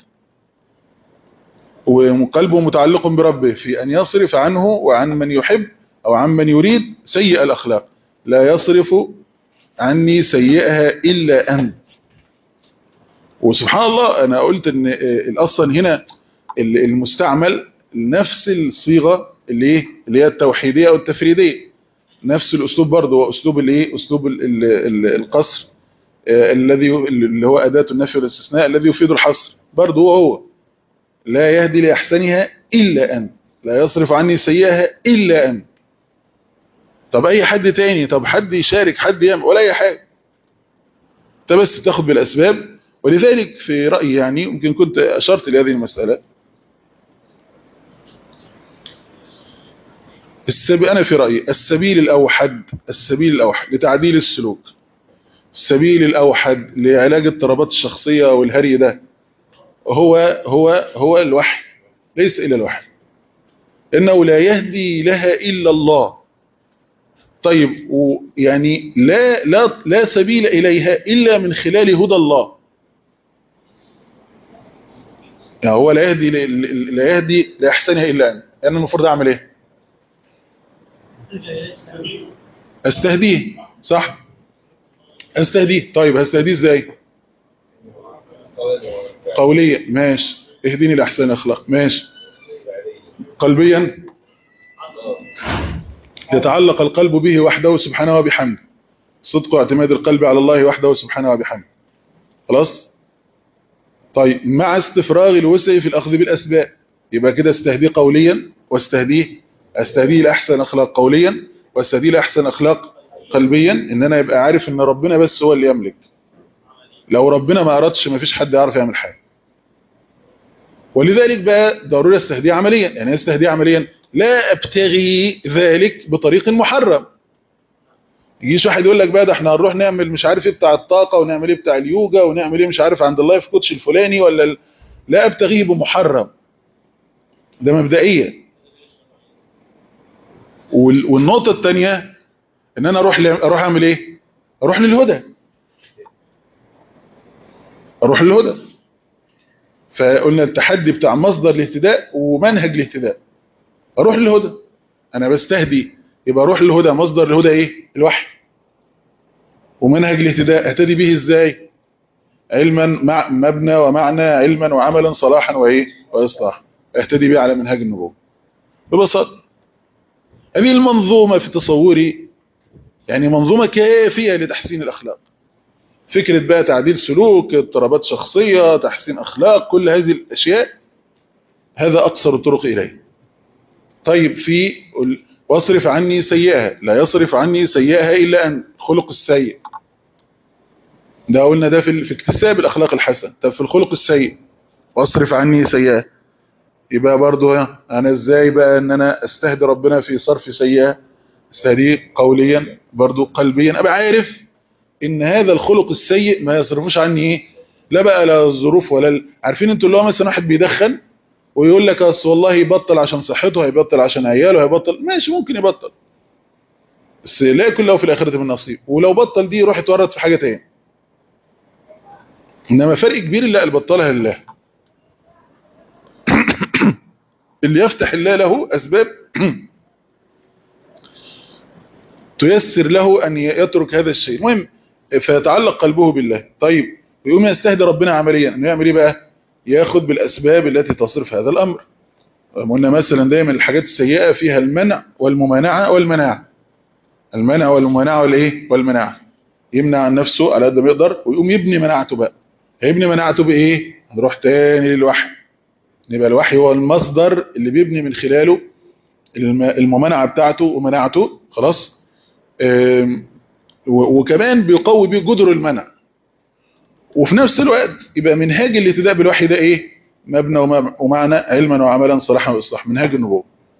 وقلبه متعلق بربه في أن يصرف عنه وعن من يحب أو عن من يريد سيء الأخلاق. لا يصرف عني سيئها إلا أنت. وسبحان الله أنا قلت أن أصلا هنا المستعمل نفس الصيغة اللي هي التوحيدية أو التفريدية، نفس الأسلوب برضه هو أسلوب أسلوب القصر الذي اللي هو أداة النفي والاستثناء الذي يفيد الحصر برضه هو لا يهدي لأحسنها إلا أنت، لا يصرف عني سيئها إلا أنت. طب أي حد تاني، طب حد يشارك، حد يعمل ولا أي حاجة، أنت بس تاخد بالأسباب. ولذلك في رأيي يعني يمكن كنت أشرت لهذه المسألة، أنا في رأيي السبيل الأوحد لتعديل السلوك، السبيل الأوحد لعلاج اضطرابات الشخصية والهري ده هو الوحي، ليس إلا الوحي، إنه لا يهدي لها إلا الله. طيب يعني لا سبيل إليها إلا من خلال هدى الله. يعني هو لا يهدي لأحسنها إلا أنا. أنا المفروض أعمل إيه؟ أستهديه، صح؟ أستهديه. طيب هستهديه إزاي؟ قوليا، ماشي. اهديني لأحسن الأخلاق، ماشي. قلبيا، يتعلق القلب به وحده سبحانه وبحمده، صدق واعتماد القلب على الله وحده سبحانه وبحمده. خلاص. طيب مع استفراغ الوسع في الأخذ بالأسباب، يبقى كده استهديه قوليا استهديه لأحسن أخلاق قوليا، واستهديه لأحسن أخلاق قلبيا، إن أنا يبقى عارف إن ربنا بس هو اللي يملك. لو ربنا ما أردش ما فيش حد يعرف يعمل حاجة. ولذلك بقى ضروري استهديه عمليا. يعني استهديه عمليا، لا أبتغي ذلك بطريق محرم. يجيش واحد يقول لك بقى ده احنا هنروح نعمل مش عارف ايه بتاع الطاقة، ونعمل ايه بتاع اليوجا، ونعمل ايه مش عارف عند اللايف كوتش الفلاني لا أبتغيه بمحرم. ده مبدئيا. والنقطة الثانية ان انا اروح اعمل ايه؟ اروح للهدى. اروح للهدى. فقلنا التحدي بتاع مصدر الاهتداء ومنهج الاهتداء. اروح للهدى. انا بستهدي، يبقى اروح للهدى. مصدر الهدى ايه؟ الوحي. ومنهج الاهتداء اهتدي به ازاي؟ علما، مع مبنى ومعنى، علما وعملا، صلاحا وايه واصلاحا. اهتدي به على منهج النبوة ببساطة. هذه المنظومة في تصوري يعني منظومة كافية لتحسين الأخلاق. فكرة بقى تعديل سلوك، اضطرابات شخصية، تحسين أخلاق، كل هذه الأشياء هذا أقصر الطرق إليه. طيب في واصرف عني سيئها، لا يصرف عني سيئها إلا أن خلق السيء. ده قلنا ده في اكتساب الأخلاق الحسن. طب في الخلق السيء واصرف عني سيئها، يبقى برضو أنا إزاي بقى أن أنا أستهدي ربنا في صرف سيئها؟ استهديه قوليا، برضو قلبيا. أبقى عارف ان هذا الخلق السيء ما يصرفوش عني ايه، لا بقى لا الظروف ولا عارفين انتوا اللي هو مثلا واحد بيدخن ويقول لك اصل والله يبطل عشان صحته، هيبطل عشان عياله، هيبطل، ماشي ممكن يبطل، بس لا يكون له في الاخره من نصيب. ولو بطل دي يروح يتورط في حاجه تاني. انما فرق كبير لا اللي بطلها لله. اللي يفتح الله له اسباب تيسر له ان يترك هذا الشيء. المهم فيتعلق قلبه بالله. طيب ويقوم يستهدي ربنا عمليا، انه يعمل ايه بقى؟ ياخد بالاسباب التي تصرف هذا الامر. قلنا مثلا دايما الحاجات السيئة فيها المنع والممانعة والمناعة. المنع والممانعة والايه والمناعة. يمنع عن نفسه على قد ما يقدر، ويقوم يبني مناعته بقى. هيبني مناعته بايه؟ هنروح تاني للوحي. يبقى الوحي هو المصدر اللي بيبني من خلاله الممانعة بتاعته ومناعته. خلاص. وكمان بيقوي بيه جدر المنع. وفي نفس الوقت يبقى منهاج الاهتداء بالوحي ده ايه؟ مبنى ومعنى، علما وعملا، صلاحا واصلاحا، منهاج النبوة.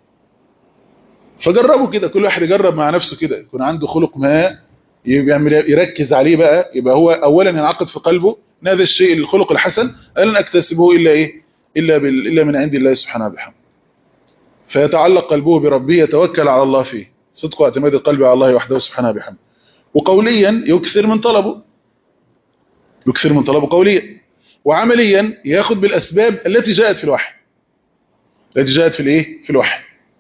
فجربوا كده، كل واحد يجرب مع نفسه كده، يكون عنده خلق ما يعمل يركز عليه بقى. يبقى هو اولا ينعقد في قلبه ان هذا الشيء الخلق الحسن لن اكتسبه الا ايه؟ الا من عند الله سبحانه وبحمده. فيتعلق قلبه بربه، يتوكل على الله فيه، صدق واعتماد القلب على الله وحده سبحانه وبحمده. وقوليا يكثر من طلبه، يكثر من طلبه قوليا. وعمليا ياخذ بالاسباب التي جاءت في الوحي، التي جاءت في الايه؟ في الوحي.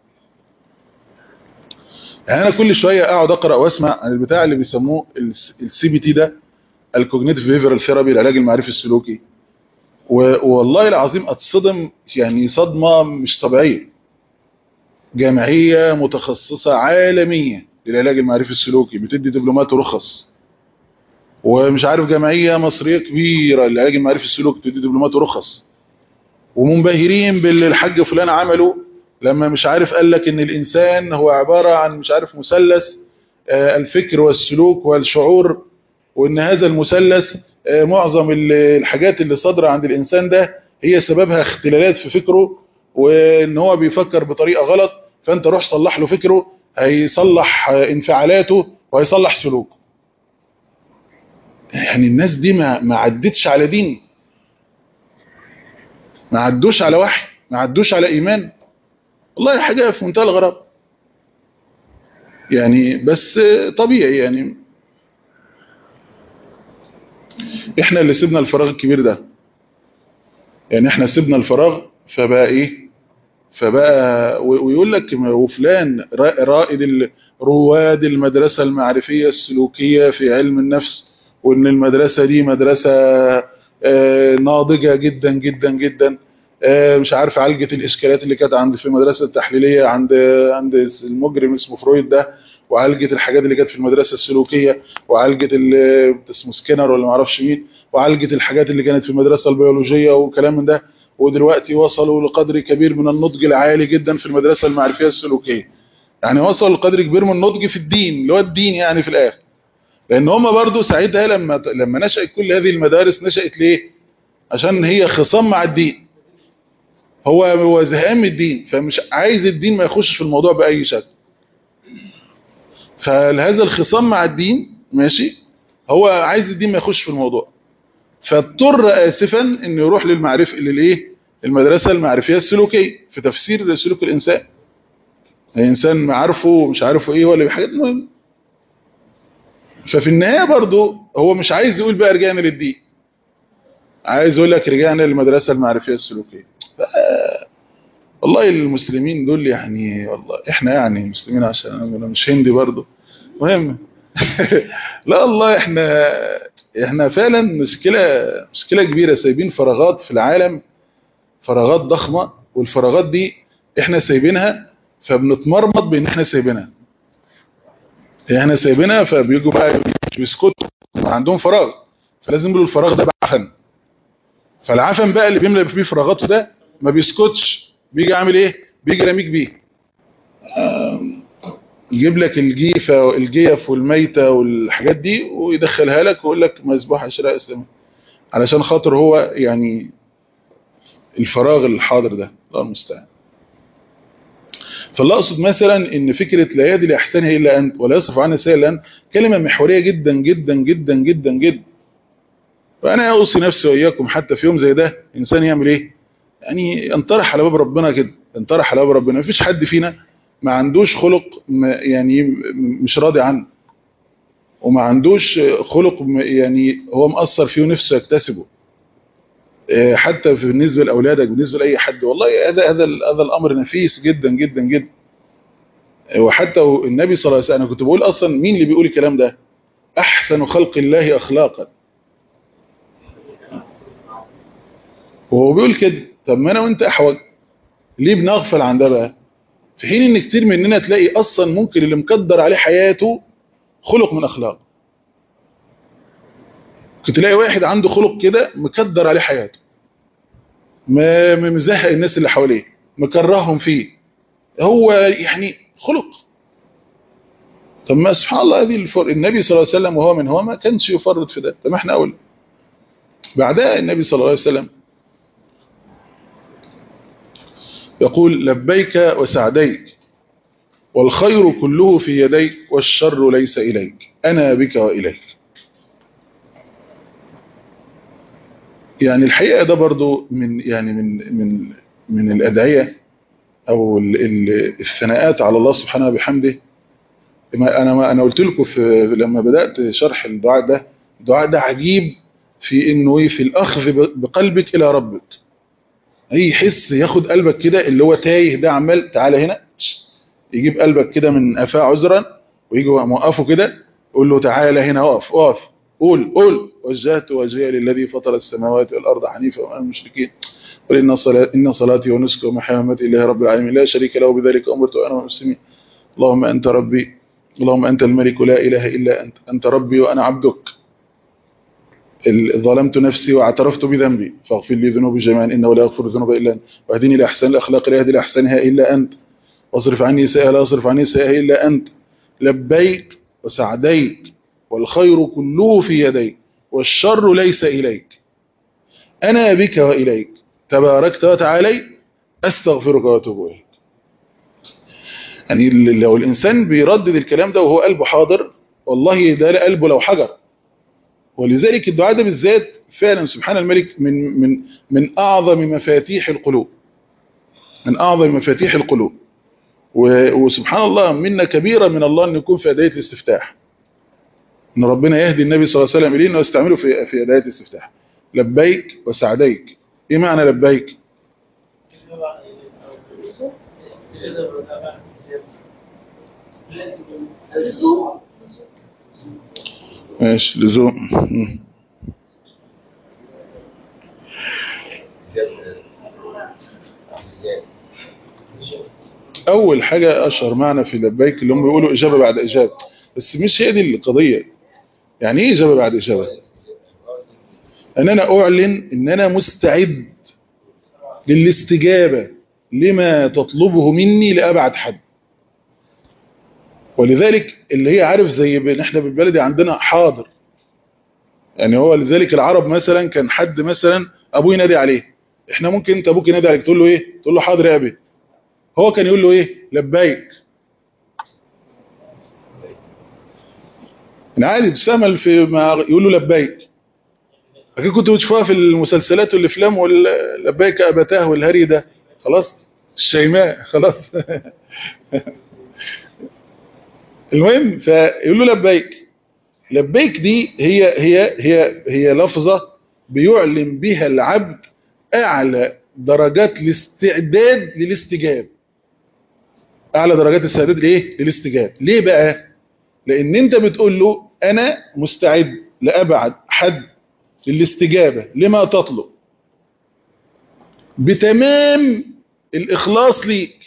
يعني انا كل شويه اقعد اقرا واسمع عن البتاع اللي بيسموه السي بي تي ده، الكوجنيتيف بيهيفيرال ثيرابي، العلاج المعرفي السلوكي. والله العظيم اتصدم، يعني صدمه مش طبيعيه. جمعيه متخصصه عالميه للعلاج المعرفي السلوكي بتدي دبلومات ورخص. ومش عارف جمعيه مصريه كبيره للعلاج المعرفي السلوكي بتدي دبلومات ورخص. ومنبهرين باللي الحاج فلان عمله لما مش عارف قال لك ان الانسان هو عباره عن مش عارف مثلث الفكر والسلوك والشعور، وان هذا المثلث معظم الحاجات اللي صادره عند الانسان ده هي سببها اختلالات في فكره، وان هو بيفكر بطريقه غلط، فانت روح صلح له فكره، هيصلح انفعالاته وهيصلح سلوكه. يعني الناس دي ما عدتش على دين، ما عدوش على وحي، ما عدوش على ايمان. والله حاجه في منتهى الغرابه. يعني بس طبيعي، يعني احنا اللي سيبنا الفراغ الكبير ده. يعني احنا سيبنا الفراغ فبقى ايه، فبقى ويقول لك وفلان رواد المدرسة المعرفية السلوكية في علم النفس، وان المدرسة دي مدرسة ناضجة جدا جدا جدا، مش عارف عالجت الاشكالات اللي كانت عند في المدرسة التحليلية عند المجرم اسمه فرويد ده، وعالجت الحاجات اللي كانت في المدرسة السلوكية، وعالجت اسمه سكينر ولا معرفش مين، وعالجت الحاجات اللي كانت في المدرسة البيولوجية وكلام من ده. ودلوقتي وصلوا لقدر كبير من النضج العالي جدا في المدرسة المعرفية السلوكية. يعني وصلوا لقدر كبير من النضج في الدين اللي هو الدين يعني في الآخر. لأن هم برضو ساعتها لما نشأت كل هذه المدارس نشأت ليه؟ عشان هي خصام مع الدين. هو زهقان من الدين، فمش عايز الدين ما يخش في الموضوع بأي شكل. فهذا الخصام مع الدين ماشي، هو عايز الدين ما يخش في الموضوع، فاضطر آسفا انه يروح المدرسة المعرفية السلوكية في تفسير سلوك الإنسان. الإنسان ما عارفه ومش عارفه إيه ولا بحاجات مهم. ففي النهاية برضو هو مش عايز يقول بقى رجعنا للدين، عايز يقول لك رجعنا للمدرسة المعرفية السلوكية. والله المسلمين دول يعني، والله احنا يعني مسلمين عشان انا مش هندي برضو مهم. لا والله احنا فعلا مشكلة كبيرة، سايبين فراغات في العالم، فراغات ضخمة، والفراغات دي احنا سايبينها، فبنتمرمط بان احنا سايبينها. فبيجوا بقى مش بيسكتوا، عندهم فراغ، فلازم يقولوا الفراغ ده بعفن. فالعفن بقى اللي بيملى فيه فراغاته ده ما بيسكتش، بيجي عامل ايه؟ بيجي راميك بيه، يجيب لك الجيف والميتة والحاجات دي ويدخلها لك ويقول لك مذبوحة شراء اسلامي، علشان خاطر هو يعني الفراغ الحاضر ده. الله المستعان. فالله اقصد مثلا ان فكرة لا يهدي لاحسنها الا انت ولا يصرف عنها سيئا الا انت كلمة محورية جدا جدا جدا جدا جدا. فانا اوصي نفسي واياكم حتى في يوم زي ده انسان يعمل ايه؟ يعني ينطرح على باب ربنا كده، ينطرح على باب ربنا. مفيش حد فينا ما عندوش خلق يعني مش راضي عنه، وما عندوش خلق يعني هو مأثر فيه ونفسه يكتسبه، حتى بالنسبة لأولادك، بالنسبة لأي حد. والله هذا الأمر نفيس جدا جدا جدا. وحتى النبي صلى الله عليه وسلم، أنا كنت بقول أصلا مين اللي بيقول الكلام ده؟ أحسن خلق الله أخلاقا، وهو بيقول كده. طب ما أنا وأنت أحوج، ليه بنغفل عن ده بقى؟ في حين ان كتير مننا تلاقي اصلا ممكن اللي مقدر عليه حياته خلق من اخلاق. كنت تلاقي واحد عنده خلق كده مقدر عليه حياته، ما مزهق الناس اللي حواليه، مكرههم فيه، هو يعني خلق. طب ما سبحان الله، هذه النبي صلى الله عليه وسلم وهو من هو ما كانش يفرط في ده. طب ما احنا اول بعدها النبي صلى الله عليه وسلم يقول لبيك وسعديك والخير كله في يديك والشر ليس إليك، أنا بك وإليك. يعني الحقيقة ده برضو من الأدعية أو الثناءات على الله سبحانه بحمده. أنا قلت لكم لما بدأت شرح الدعاء ده عجيب في إنه في الأخذ بقلبك إلى ربك. أي حس ياخد قلبك كده، اللي هو تايه ده عمال تعالى هنا، يجيب قلبك كده من قفاه عذرا ويجي موقفه كده، يقول له تعالى هنا، اقف قول وجهت وجهي للذي فطر السماوات والأرض حنيفا وأنا من المشركين، قل إن صلاتي ونسكي ومحياي ومماتي لله رب العالمين لا شريك له بذلك أمرت وأنا من المسلمين. اللهم أنت ربي، اللهم أنت الملك لا إله إلا أنت ربي وأنا عبدك، ظلمت نفسي واعترفت بذنبي فاغفر لي ذنوبي جميعا إنه لا يغفر الذنوب إلا أنت، واهدني لأحسن الأخلاق لا يهدي لأحسنها إلا أنت، واصرف عني سيئة لا يصرف عني سيئة إلا أنت، لبيك وسعديك والخير كله في يديك والشر ليس إليك، أنا بك وإليك تباركت وتعالي أستغفرك وأتوب إليك. يعني لو الإنسان بيردد الكلام ده وهو قلبه حاضر، والله ده قلبه لو حجر. ولذلك الدعاء ده بالذات فعلا سبحان الملك من أعظم مفاتيح القلوب، من أعظم مفاتيح القلوب. وسبحان الله منا كبيرة من الله أن يكون في أداية الاستفتاح، أن ربنا يهدي النبي صلى الله عليه وسلم إليه أنه يستعمله في أداية الاستفتاح. لبيك وسعديك ايه معنى لبيك؟ ماشي لزوم. اول حاجة اشهر معنى في لبيك اللي هم بيقولوا اجابة بعد اجابة، بس مش هي دي القضية. يعني ايه اجابة بعد اجابة؟ ان انا اعلن ان انا مستعد للاستجابة لما تطلبه مني لأبعد حد. ولذلك اللي هي عارف زي احنا بالبلدي عندنا حاضر. يعني هو لذلك العرب مثلا كان حد مثلا ابوه ينادي عليه، احنا ممكن انت ابوك ينادي عليك تقول له ايه؟ تقول له حاضر يا ابي. هو كان يقول له ايه؟ لبيك. انا عادي تستعمل في ما يقول له لبيك. اكيد كنت بتشوفها في المسلسلات والافلام لبيك ابتاه والهري ده. خلاص الشيماء خلاص. المهم فيقول له لبيك. لبيك دي هي لفظة بيعلن بها العبد اعلى درجات الاستعداد للاستجابة. اعلى درجات الاستعداد لايه؟ للاستجابة. ليه بقى؟ لان انت بتقول له انا مستعد لابعد حد للاستجابة لما تطلب بتمام الاخلاص ليك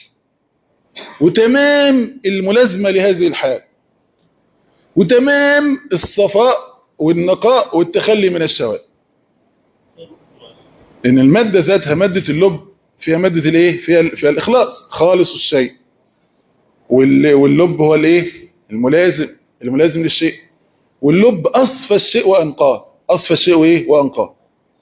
وتمام الملازمة لهذه الحال وتمام الصفاء والنقاء والتخلي من الشوائب. ان المادة ذاتها مادة اللب فيها مادة الايه؟ فيها الاخلاص خالص الشيء. واللب هو الايه؟ الملازم للشيء. واللب اصفى الشيء وانقاه. اصفى الشيء وايه؟ وانقاه.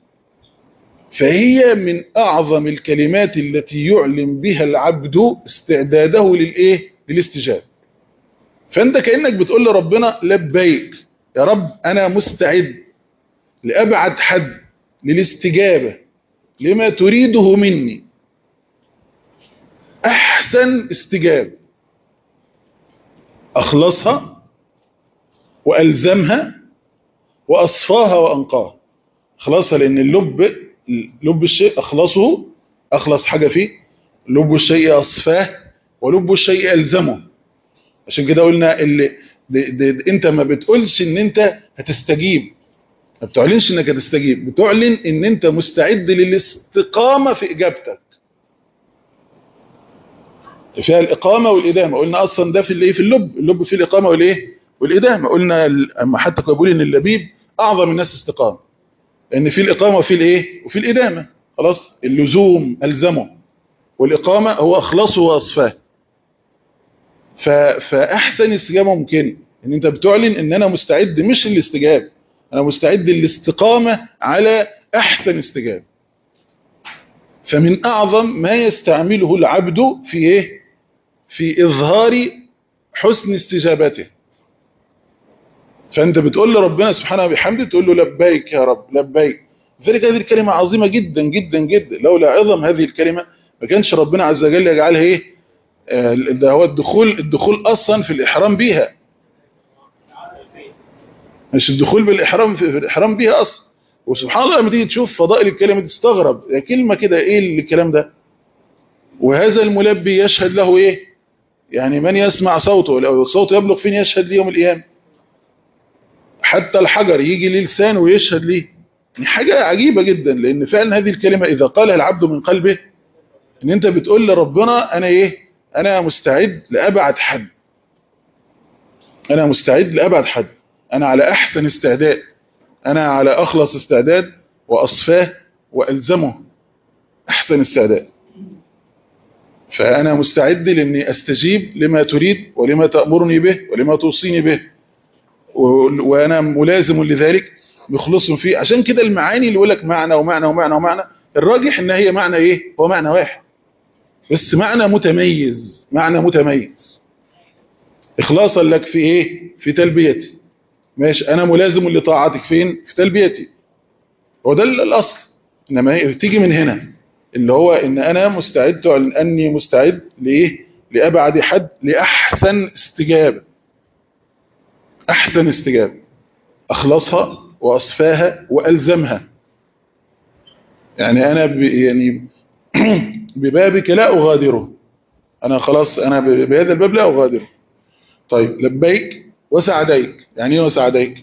فهي من اعظم الكلمات التي يعلن بها العبد استعداده للايه؟ للاستجابة. فانت كأنك بتقول لربنا لبيك يا رب، انا مستعد لابعد حد للاستجابة لما تريده مني. احسن استجابة اخلصها والزمها واصفاها وانقاها. خلاصها لان لب الشيء اخلصه، اخلص حاجة فيه. لب الشيء اصفاه ولب الشيء الزمه. عشان كده قلنا اللي انت ما بتقولش ان انت هتستجيب، ما بتعلنش انك هتستجيب، بتعلن ان انت مستعد للاستقامة في اجابتك. فيها الإقامة والإدامة. قلنا أصلا ده في الايه؟ في اللب فيه الإقامة والايه؟ والإدامة. قلنا أما حتى كانوا بيقولوا إن اللبيب أعظم الناس استقامة، لأن في الإقامة وفي الايه؟ وفي الإدامة. خلاص اللزوم ألزمه، والإقامة هو أخلصه وأصفاه. فأحسن استجابة ممكن إن أنت بتعلن إن أنا مستعد مش الاستجابة، أنا مستعد للاستقامة على أحسن استجابة. فمن أعظم ما يستعمله العبد في ايه؟ في إظهار حسن استجابته. فأنت بتقول لربنا سبحانه وبحمده، تقول له لبيك يا رب لبيك. لذلك هذه الكلمة عظيمة جدا جدا جدا. لولا عظم هذه الكلمة ما كانش ربنا عز وجل يجعلها ايه؟ ده هو الدخول أصلا في الإحرام بيها، مش الدخول بالإحرام في الإحرام بيها أصلا. وسبحان الله لما تيجي تشوف فضائل الكلمة تستغرب، كلمة كده ايه الكلام ده؟ وهذا الملبي يشهد له ايه؟ يعني من يسمع صوته لو صوته يبلغ فين يشهد لي يوم القيامة. حتى الحجر يجي ليه لسان ويشهد ليه. يعني حاجة عجيبة جدا، لأن فعلا هذه الكلمة إذا قالها العبد من قلبه، إن أنت بتقول لربنا أنا إيه؟ أنا مستعد لأبعد حد. أنا مستعد لأبعد حد. أنا على أحسن استعداد. أنا على أخلص استعداد وأصفاه وألزمه أحسن استعداد. فأنا مستعد لأني أستجيب لما تريد ولما تأمرني به ولما توصيني به، وأنا ملازم لذلك مخلص فيه. عشان كده المعاني اللي يقول لك معنى ومعنى ومعنى ومعنى، الراجح ان هي معنى ايه؟ هو معنى واحد بس معنى متميز. معنى متميز اخلاصا لك في ايه؟ في تلبيتي. ماشي، انا ملازم لطاعتك فين؟ في تلبيتي. هو ده الاصل. انما هي تيجي من هنا اللي هو ان انا مستعد، تعلن اني مستعد لايه؟ لابعد حد لاحسن استجابه. احسن استجابه اخلصها واصفاها والزمها. يعني أنا يعني ببابك لا أغادره، أنا خلاص أنا بهذا الباب لا أغادره. طيب لبيك وسعديك، يعني إيه وسعديك؟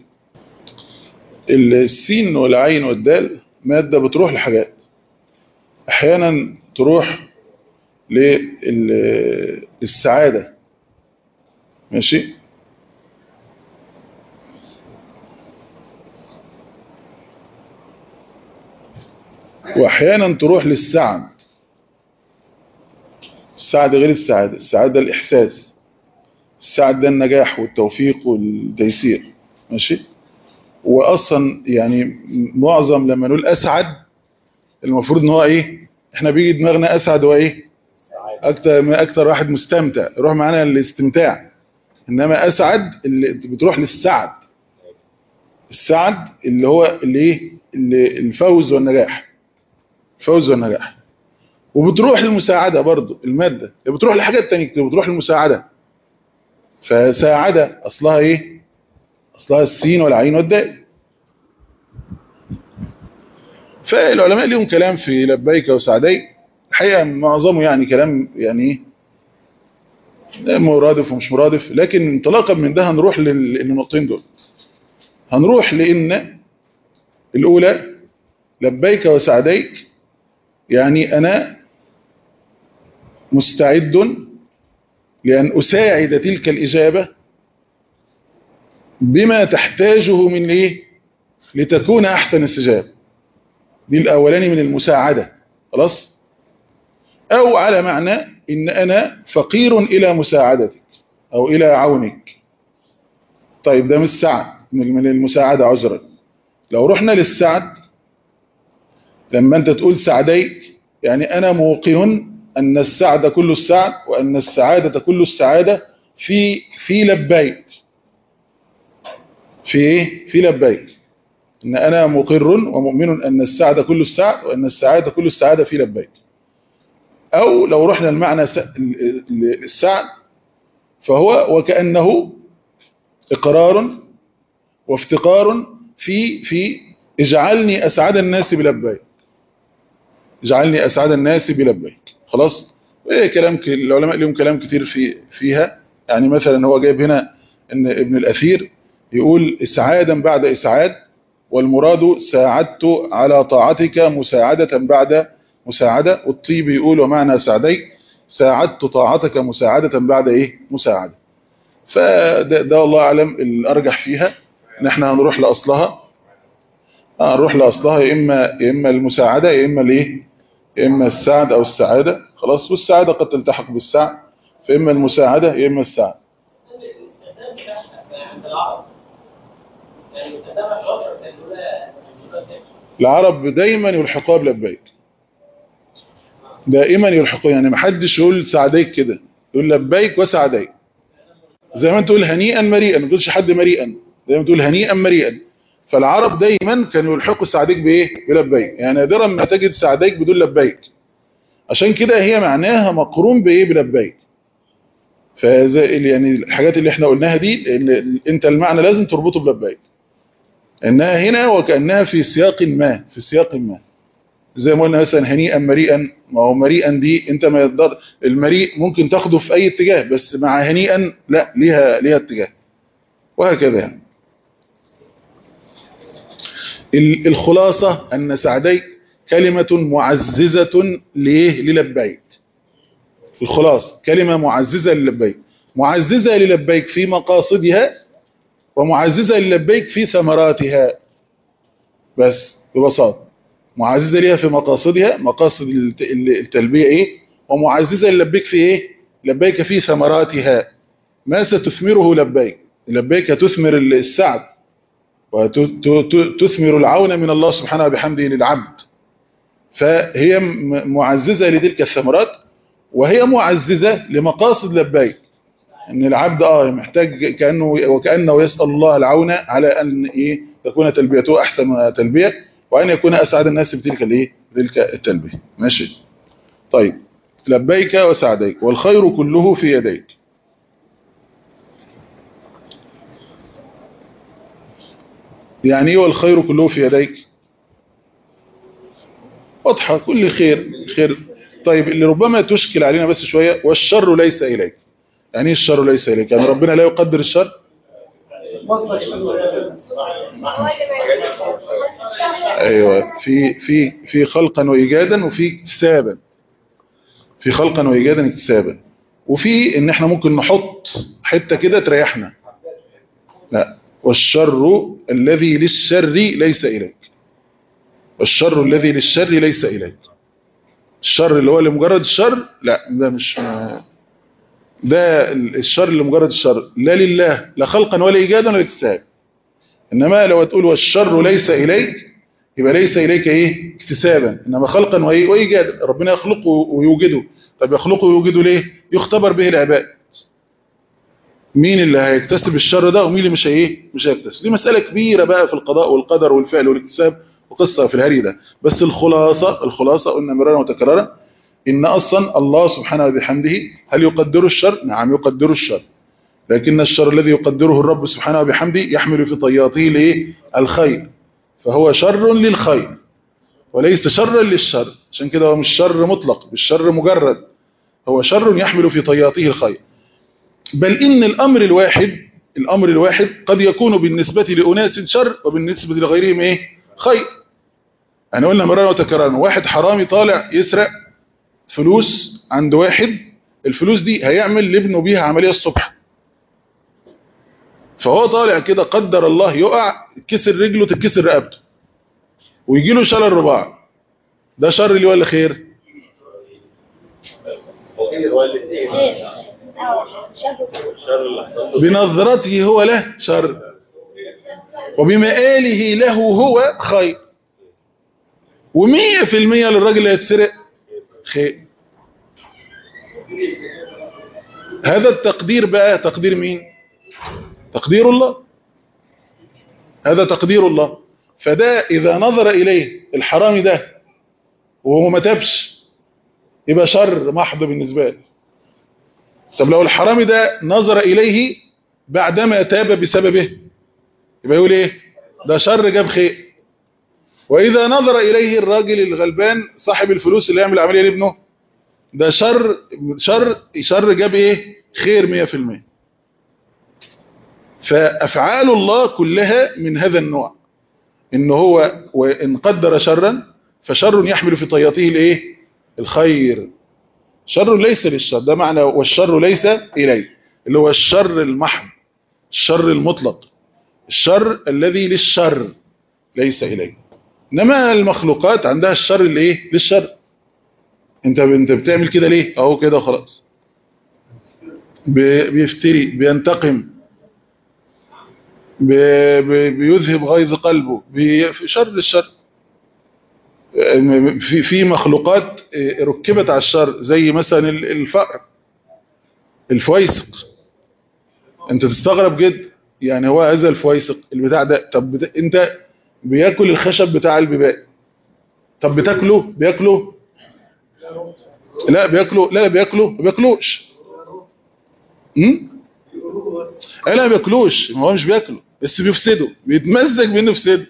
السين والعين والدال مادة بتروح لحاجات، أحيانا تروح للسعادة، ماشي، وأحيانا تروح للسعد. السعد غير السعادة، السعادة الإحساس، السعد ده النجاح والتوفيق والتيسير، ماشي. وأصلا يعني معظم لما نقول أسعد المفروض ان هو ايه، احنا بيجي دماغنا اسعد وايه، اكتر واحد مستمتع، يروح معانا الاستمتاع. انما اسعد اللي بتروح للسعد، السعد اللي هو اللي ايه، اللي الفوز والنجاح، الفوز والنجاح. وبتروح للمساعدة برضو، المادة اللي بتروح لحاجات تانية كتير، بتروح للمساعدة. فساعدة اصلها ايه، اصلها السين والعين والدال. فالعلماء ليهم كلام في لبيك وسعديك، الحقيقة معظمه يعني كلام يعني ايه، مرادف ومش مرادف، لكن انطلاقا من ده هنروح للنقطتين دول. هنروح لأن الأولى لبيك وسعديك، يعني أنا مستعد لأن أساعد تلك الإجابة بما تحتاجه من إيه لتكون أحسن استجابة. دي الأولاني من المساعدة، خلاص. أو على معنى إن أنا فقير إلى مساعدتك أو إلى عونك. طيب ده مش سعد، من المساعدة عذرا. لو رحنا للسعد، لما أنت تقول سعديك يعني أنا موقن أن السعد كل السعد وأن السعادة كل السعادة في لبيك. في إيه؟ في لبيك. إن أنا مقر ومؤمن أن السعد كل السعد وأن السعادة كل السعادة في لبيك. أو لو رحنا المعنى السعد فهو وكأنه إقرار وافتقار في اجعلني أسعد الناس بلبيك، اجعلني أسعد الناس بلبيك، خلاص. وايه كلام العلماء لهم كلام كتير فيها. يعني مثلا هو جايب هنا ان ابن الأثير يقول اسعادا بعد اسعاد، والمراد ساعدت على طاعتك مساعدة بعد مساعدة. والطيبي يقول ومعنى سعديك ساعدت طاعتك مساعدة بعد ايه مساعدة. فده الله اعلم الارجح فيها، ان احنا هنروح لاصلها، هنروح لاصلها يا اما المساعدة يا اما الايه، يا إما السعد أو السعادة، خلاص. والسعادة قد تلتحق بالسعد، فإما المساعدة يا إما السعد. العرب دايما يلحقوها بلبيك، دائما يلحقوا، يعني ما حدش يقول سعديك كده، يقول لبيك وسعديك. زي ما انت تقول هنيئا مريئا، ما تقولش حد مريئا، زي ما تقول هنيئا مريئا. فالعرب دايما كانوا يلحقوا سعديك بايه، بلبيك. يعني نادرا ما تجد سعديك بدون لبيك، عشان كده هي معناها مقرون بايه، بلبيك. فزي يعني الحاجات اللي احنا قلناها دي، انت المعنى لازم تربطه بلبيك، انها هنا وكأنها في سياق ما، في سياق ما. زي ما قلنا مثلا هنيئا مريئا، ما هو مريئا دي انت ما يقدر، المريء ممكن تاخده في اي اتجاه، بس مع هنيئا لا، ليها اتجاه، وهكذا يعني. الخلاصة ان سعديك كلمة معززة للبيك. الخلاصة كلمة معززة للبيك، معززة للبيك في مقاصدها، ومعززة للبيك في ثمراتها، بس ببساطة. معززة ليها في مقاصدها، مقاصد التلبية ايه، ومعززة للبيك في ايه، لبيك في ثمراتها، ما ستثمره لبيك. لبيك تثمر السعد وتثمر العون من الله سبحانه وبحمده للعبد. فهي معززة لتلك الثمرات، وهي معززة لمقاصد لبيك، ان العبد محتاج وكأنه يسأل الله العون على ان ايه تكون تلبيته احسن تلبية، وان يكون اسعد الناس بتلك الايه، بتلك التلبية، ماشي. طيب لبيك وسعديك والخير كله في يديك. يعني ايه والخير كله في يديك؟ واضحة، كل خير خير. طيب اللي ربما تشكل علينا بس شوية، والشر ليس إليك. يعني ايه الشر ليس إليك؟ يعني ربنا لا يقدر الشر؟ ايوه، في خلقا وايجادا، وفي اكتسابا. في خلقا وايجادا اكتسابا، وفي ان احنا ممكن نحط حته كده تريحنا. لا، والشر الذي للشر ليس اليك. والشر الذي للشر ليس اليك. الشر اللي هو لمجرد الشر، لا ده مش، ده الشر لمجرد الشر، لا لله، لا خلقا ولا ايجادا ولا اكتساب. انما لو تقول والشر ليس اليك، يبقى ليس اليك ايه؟ اكتسابا. انما خلقا وايجادا، ربنا يخلقه ويوجده. طب يخلقه ويوجده ليه؟ يختبر به العباد. مين اللي هيكتسب الشر ده ومين اللي مش هيكتسب. دي مسألة كبيرة بقى في القضاء والقدر والفعل والاكتساب، وقصة في الهري ده. بس الخلاصة قلنا مرارا وتكرارا، ان اصلا الله سبحانه وبحمده هل يقدر الشر؟ نعم يقدر الشر، لكن الشر الذي يقدره الرب سبحانه وبحمده يحمل في طياته الايه؟ الخير. فهو شر للخير وليس شرا للشر. عشان كده هو مش شر مطلق، مش شر مجرد، هو شر يحمل في طياته الخير. بل إن الأمر الواحد قد يكون بالنسبة لأناس شر وبالنسبة لغيرهم إيه؟ خير. أنا قلنا مرة وتكررنا، واحد حرامي طالع يسرق فلوس عند واحد، الفلوس دي هيعمل لابنه بيها عملية الصبح، فهو طالع كده قدر الله يقع، تكسر رجله تتكسر رقبته ويجي له شلل رباع، ده شر ليه ولا خير؟ بنظرته هو له شر، وبمآله له هو خير، و100% للراجل اللي هيتسرق خير. هذا التقدير بقى تقدير مين؟ تقدير الله. هذا تقدير الله. فده إذا نظر إليه الحرامي ده وهو ما تابش، يبقى شر محض بالنسبة له. طب لو الحرامي ده نظر إليه بعدما تاب بسببه، يبقى يقول إيه؟ ده شر جاب خير. وإذا نظر إليه الراجل الغلبان صاحب الفلوس اللي يعمل عملية لابنه، ده شر جاب إيه؟ خير 100%. فأفعال الله كلها من هذا النوع، إن هو وإن قدر شرا فشر يحمل في طياته الإيه؟ الخير. شر ليس للشر، ده معنى والشر ليس إليه، اللي هو الشر المحض، الشر المطلق، الشر الذي للشر ليس إليه. إنما المخلوقات عندها الشر اللي إيه؟ للشر. انت بتعمل كده ليه؟ اهو كده خلاص، بيفتري، بينتقم، بيذهب غيظ قلبه، شر للشر. في مخلوقات ركبت على الشر، زي مثلا الفأر، الفويسق. انت تستغرب جدا، يعني هو هذا الفويسق البتاع ده، طب انت بياكل الخشب بتاع البيبان، طب بياكله لا بياكله، لا بياكله ما بياكلوش. لا ما بياكلوش، ما هو مش بياكله بس بيفسده، بيتمزج بانه يفسده.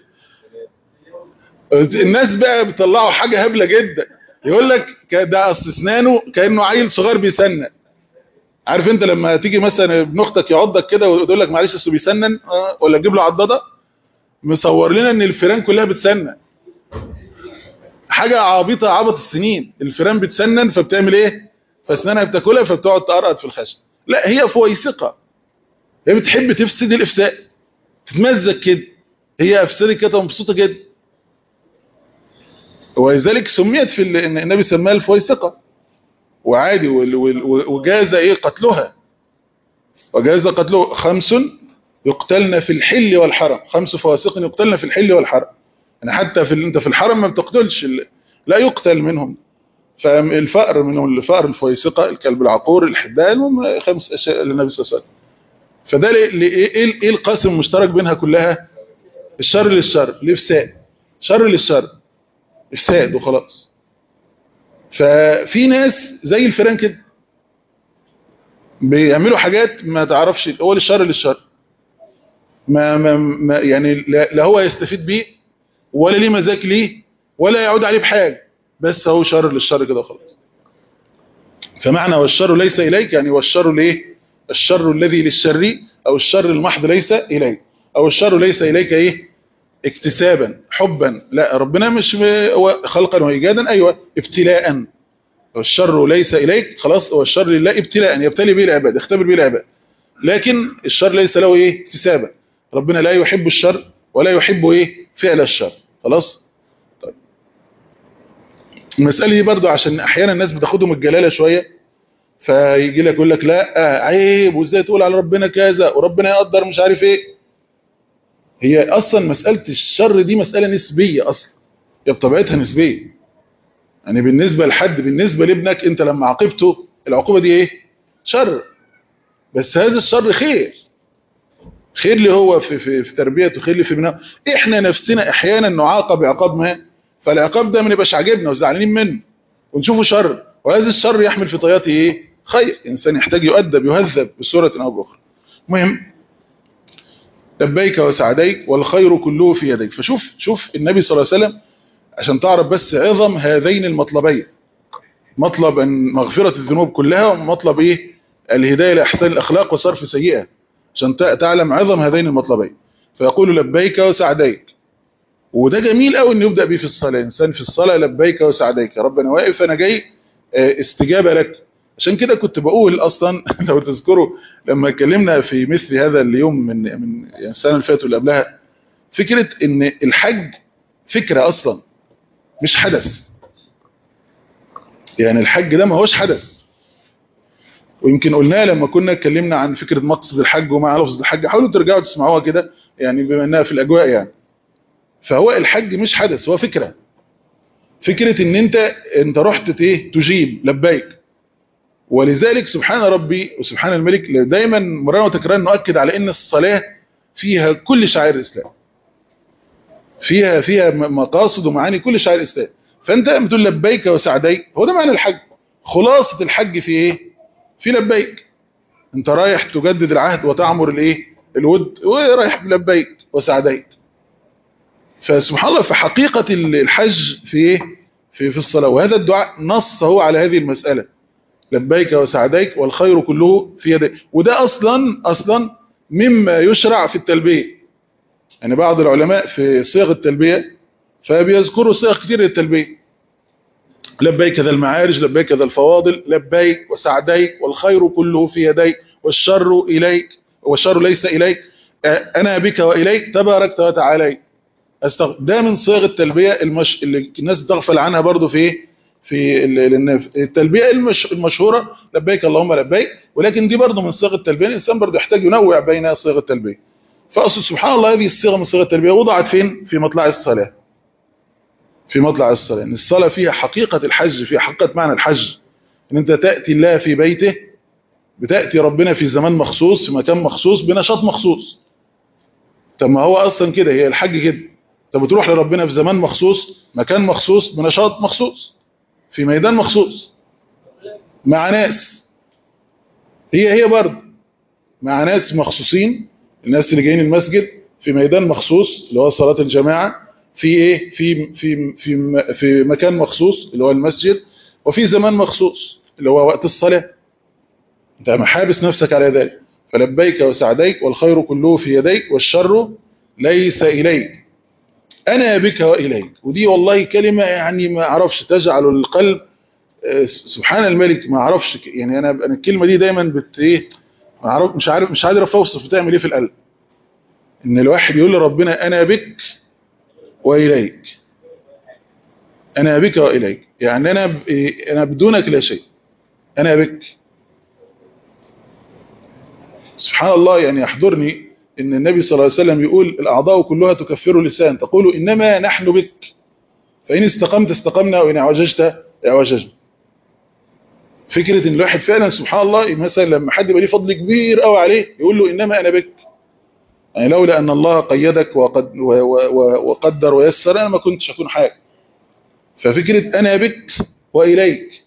الناس بقى بيطلعوا حاجه هبله جدا، يقول لك ده اصل اسنانه كانه عيل صغير بيسنن. عارف انت لما تيجي مثلا ابن اختك يعضك كده ويقول لك معلش اصل بيسنن، ولا تجيب له عضاده، مصور لنا ان الفيران كلها بتسنن. حاجه عبيطه، عبط السنين، الفيران بتسنن فبتعمل ايه؟ فاسنانها بتاكلها فبتقعد تقرقط في الخشب. لا، هي فويسقه، هي بتحب تفسد الافساد، تتمزج كده، هي افسدت كده ومبسوطه جدا. ولذلك سميت في ان النبي سماها الفويسقه، وعادي، وجاز ايه؟ قتلها. وجاز قتله 5 يقتلن في الحل والحرم، 5 فواسق يقتلن في الحل والحرم. يعني حتى انت في الحرم ما بتقتلش، لا يقتل منهم. فالفأر منهم، الفأر الفويسقه، الكلب العقور، الحدان، هم 5 اشياء للنبي صلى الله عليه وسلم. فده ايه القاسم المشترك بينها كلها؟ الشر للشر، الافساد، شر للشر، افساد وخلاص. ففي ناس زي الفيران كده بيعملوا حاجات ما تعرفش، هو للشر للشر، يعني لا هو يستفيد بيه، ولا ليه مزاج ليه، ولا يعود عليه بحاجه. بس هو شر للشر كده خلاص. فمعنى والشر ليس إليك يعني والشر ليه؟ الشر الذي للشر، أو الشر المحض ليس إليك، أو الشر ليس إليك إيه؟ اكتسابا حبا، لا ربنا مش خلقا وإيجادا، أيوة ابتلاء. والشر ليس إليك خلاص، هو الشر لله ابتلاء، يبتلي به العباد، يختبر به العباد، لكن الشر ليس له إيه؟ اكتسابا. ربنا لا يحب الشر ولا يحب إيه؟ فعل الشر. خلاص. طيب المسألة دي برضو عشان أحيانا الناس بتاخدهم الجلالة شوية، فيجي لك يقول لك لا عيب وازاي تقول على ربنا كذا وربنا يقدر مش عارف ايه. هي اصلا مسألة الشر دي مسألة نسبية اصلا، هي بطبيعتها نسبية. يعني بالنسبة لحد، بالنسبة لابنك انت لما عاقبته العقوبة دي ايه؟ شر، بس هذا الشر خير، خير اللي هو في تربيته، خير اللي في بناء. احنا نفسنا احيانا نعاقب عقاب ما، فالعقاب ده ما نبقاش عاجبنا وزعلانين منه ونشوفه شر، وهذا الشر يحمل في طياته ايه؟ خير. انسان يحتاج يؤدب يهذب بصورة او باخرى. المهم لبيك وسعديك والخير كله في يديك. شوف النبي صلى الله عليه وسلم عشان تعرف بس عظم هذين المطلبين، مطلب ان مغفرة الذنوب كلها، ومطلب ايه؟ الهداية لأحسن الأخلاق وصرف سيئة، عشان تعلم عظم هذين المطلبين. فيقول لبيك وسعديك، وده جميل قوي انه يبدأ بيه في الصلاة. انسان في الصلاة لبيك وسعديك، يا رب انا واقف انا جاي استجابة لك. عشان كده كنت بقول اصلا لو تذكروا لما اتكلمنا في مثل هذا اليوم من السنة اللي فاتت واللي قبلها، فكرة ان الحج فكرة اصلا مش حدث. يعني الحج ده ما هوش حدث، ويمكن قلناه لما كنا اتكلمنا عن فكرة مقصد الحج ومع لفظ الحج، حاولوا ترجعوا تسمعوها كده يعني بما انها في الاجواء يعني. فهو الحج مش حدث، هو فكرة. فكرة ان انت رحت ايه؟ تجيب لبيك. ولذلك سبحان ربي وسبحان الملك دايما مرة وتكرار نؤكد على ان الصلاة فيها كل شعائر الاسلام، فيها مقاصد ومعاني كل شعائر الاسلام. فانت بتقول لبيك وسعديك، هو ده معنى الحج. خلاصة الحج في ايه؟ في لبيك. انت رايح تجدد العهد وتعمر الايه؟ الود، ورايح بلبيك وسعديك. فسبحان الله في حقيقة الحج في ايه؟ في الصلاة. وهذا الدعاء نص هو على هذه المسألة، لبيك وسعديك والخير كله في يديك. وده اصلا مما يشرع في التلبية. يعني بعض العلماء في صيغ التلبية فبيذكروا صيغ كتير للتلبية، لبيك ذا المعارج، لبيك ذا الفواضل، لبيك وسعديك والخير كله في يديك والشر إليك والشر ليس إليك، أنا بك وإليك تباركت وتعاليت. ده من صيغ التلبية اللي الناس بتغفل عنها برضو في التلبية المشهورة لبيك اللهم لبيك. ولكن دي برضو من صيغ التلبية، الإنسان برضو يحتاج ينوع بين صيغ التلبية. فأصل سبحان الله هذه الصيغة من صيغ التلبية وضعت فين؟ في مطلع الصلاة. في مطلع الصلاة، ان الصلاة فيها حقيقة الحج، فيها حقيقة معنى الحج، ان انت تأتي الله في بيته، بتأتي ربنا في زمان مخصوص، في مكان مخصوص، بنشاط مخصوص. طب ما هو اصلا كده، هي الحج كده، انت بتروح لربنا في زمان مخصوص، مكان مخصوص، بنشاط مخصوص، في ميدان مخصوص، مع ناس، هي برضه مع ناس مخصوصين، الناس اللي جايين المسجد في ميدان مخصوص اللي هو صلاة الجماعة، في ايه؟ في مكان مخصوص اللي هو المسجد، وفي زمان مخصوص اللي هو وقت الصلاة. انت محابس نفسك على ذلك. فلبيك وسعديك والخير كله في يديك والشر ليس إليك أنا بك وإليك. ودي والله كلمة يعني ما أعرفش تجعل القلب سبحان الملك، ما أعرفش يعني أنا الكلمة دي دايما ايه، مش عارف أوصف بتعمل ايه في القلب. ان الواحد يقول لربنا انا بك وإليك، انا بك وإليك، يعني انا بدونك لا شيء، انا بك. سبحان الله. يعني يحضرني ان النبي صلى الله عليه وسلم يقول الاعضاء كلها تكفر اللسان تقول انما نحن بك، فان استقمت استقمنا وان اعوججت اعوججنا. فكرة ان الواحد فعلا سبحان الله مثلا لما حد يبقى ليه فضل كبير قوي عليه يقول له انما انا بك، يعني لولا ان الله قيدك وقدر ويسر انا ما كنتش اكون حاجه. ففكرة انا بك واليك،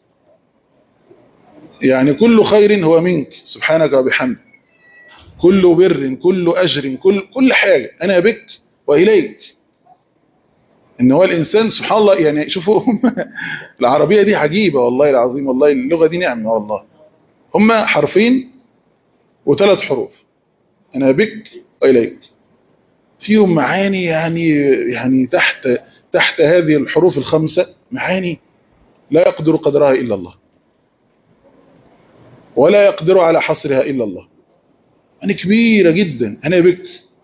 يعني كل خير هو منك سبحانك وبحمدك، كل بر، كل اجر، كل حاجه انا بك واليك. ان هو الانسان سبحان الله يعني شوفوا العربيه دي عجيبه والله العظيم، والله اللغه دي نعمه والله. هما حرفين وثلاث حروف، انا بك واليك، فيهم معاني يعني تحت هذه الحروف الخمسه معاني لا يقدر قدرها الا الله، ولا يقدر على حصرها الا الله. يعني كبيره جدا. انا بك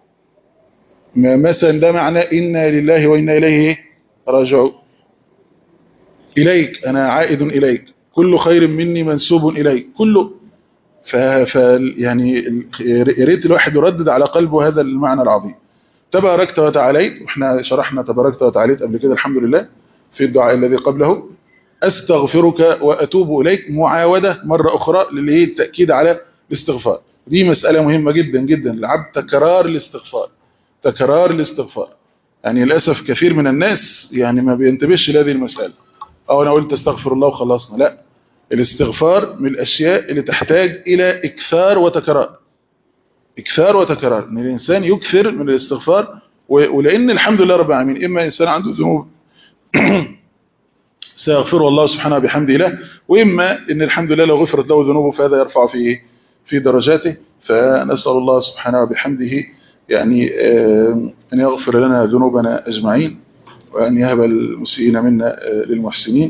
مثلا ده معنى انا لله وانا اليه راجعون. إليك أنا عائد إليك، كل خير مني منسوب إليك كله. يعني يا ريت الواحد يردد على قلبه هذا المعنى العظيم. تباركت وتعاليت، واحنا شرحنا تباركت وتعاليت قبل كده الحمد لله في الدعاء الذي قبله. أستغفرك وأتوب إليك معاودة مرة أخرى للتأكيد على الاستغفار. دي مسألة مهمة جدا جدا للعبد، تكرار الاستغفار، تكرار الاستغفار. يعني للأسف كثير من الناس يعني ما بينتبهش لهذه المسألة، او انا قلت استغفر الله وخلصنا. لا، الاستغفار من الاشياء اللي تحتاج الى اكثار وتكرار، اكثار وتكرار، ان الانسان يكثر من الاستغفار. ولان الحمد لله رب العالمين اما انسان عنده ذنوب سيغفره الله سبحانه بحمده له، واما ان الحمد لله لو غفرت له ذنوبه فهذا يرفع في درجاته. فنسال الله سبحانه بحمده يعني ان يغفر لنا ذنوبنا اجمعين، وان يهب المسيئين منا للمحسنين.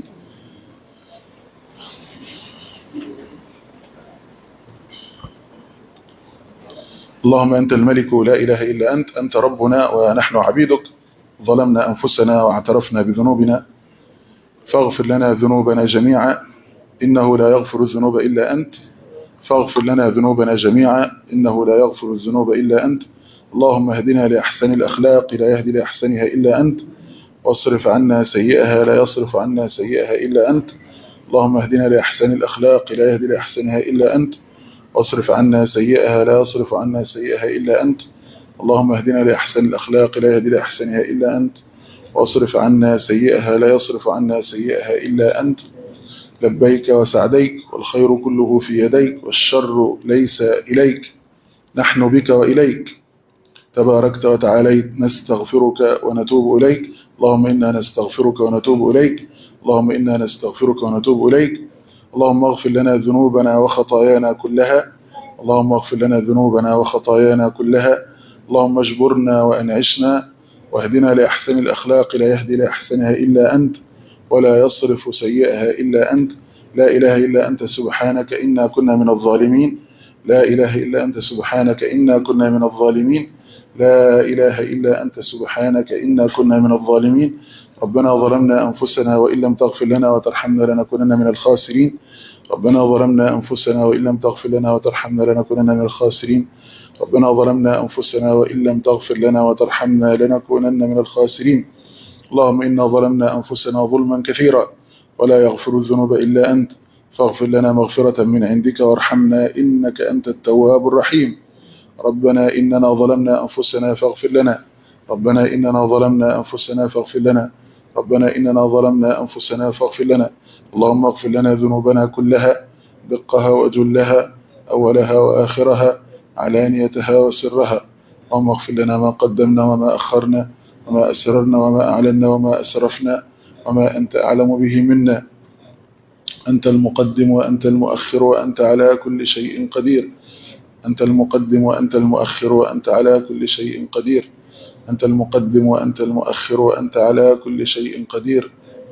اللهم أنت الملك لا إله إلا أنت، أنت ربنا ونحن عبيدك، ظلمنا أنفسنا واعترفنا بذنوبنا، فاغفر لنا ذنوبنا جميعا إنه لا يغفر الذنوب إلا أنت، فاغفر لنا ذنوبنا جميعا إنه لا يغفر الذنوب إلا أنت. اللهم اهدنا لأحسن الأخلاق لا يهدي لأحسنها إلا أنت، واصرف عنا سيئها لا يصرف عنا سيئها إلا أنت. اللهم اهدنا لأحسن الأخلاق لا يهدي لأحسنها إلا أنت، واصرف عنا سيئها لا يصرف عنا سيئها إلا أنت. اللهم اهدنا لأحسن الأخلاق لا يهدي لأحسنها إلا أنت، واصرف عنا سيئها لا يصرف عنا سيئها إلا أنت. لبيك وسعديك، والخير كله في يديك، والشر ليس إليك، نحن بك وإليك. تباركت وتعاليت، نستغفرك ونتوب إليك. اللهم إنا نستغفرك ونتوب إليك، اللهم إنا نستغفرك ونتوب إليك. اللهم اغفر لنا ذنوبنا وخطايانا كلها، اللهم اغفر لنا ذنوبنا وخطايانا كلها. اللهم اجبرنا وأنعشنا، واهدنا لأحسن الأخلاق لا يهدي لأحسنها إلا أنت، ولا يصرف سيئها إلا أنت. لا إله إلا أنت سبحانك إنا كنا من الظالمين، لا إله إلا أنت سبحانك إنا كنا من الظالمين، لا إله إلا أنت سبحانك إنا كنا من الظالمين. ربنا ظلمنا أنفسنا وإن لم تغفر لنا وترحمنا لنكونن من الخاسرين، ربنا ظلمنا أنفسنا وإن لم تغفر لنا وترحمنا لنكونن من الخاسرين، ربنا ظلمنا أنفسنا وإن لم تغفر لنا وترحمنا لنكونن من الخاسرين. اللهم إنا ظلمنا أنفسنا ظلما كثيرا ولا يغفر الذنوب إلا أنت، فاغفر لنا مغفرة من عندك وارحمنا إنك أنت التواب الرحيم. ربنا إننا ظلمنا أنفسنا فاغفر لنا، ربنا إننا ظلمنا أنفسنا فاغفر لنا، ربنا إننا ظلمنا أنفسنا فاغفر لنا. اللهم اغفر لنا ذنوبنا كلها، دقها وجلها، أولها وآخرها، علانيتها وسرها. اللهم اغفر لنا ما قدمنا وما أخرنا، وما أسررنا وما أعلنا وما أسرفنا، وما أنت أعلم به منا. أنت المقدم وأنت المؤخر وأنت على كل شيء قدير، أنت المقدم وأنت المؤخر وأنت على كل شيء قدير، أنت المقدم وأنت المؤخر وأنت على كل شيء قدير.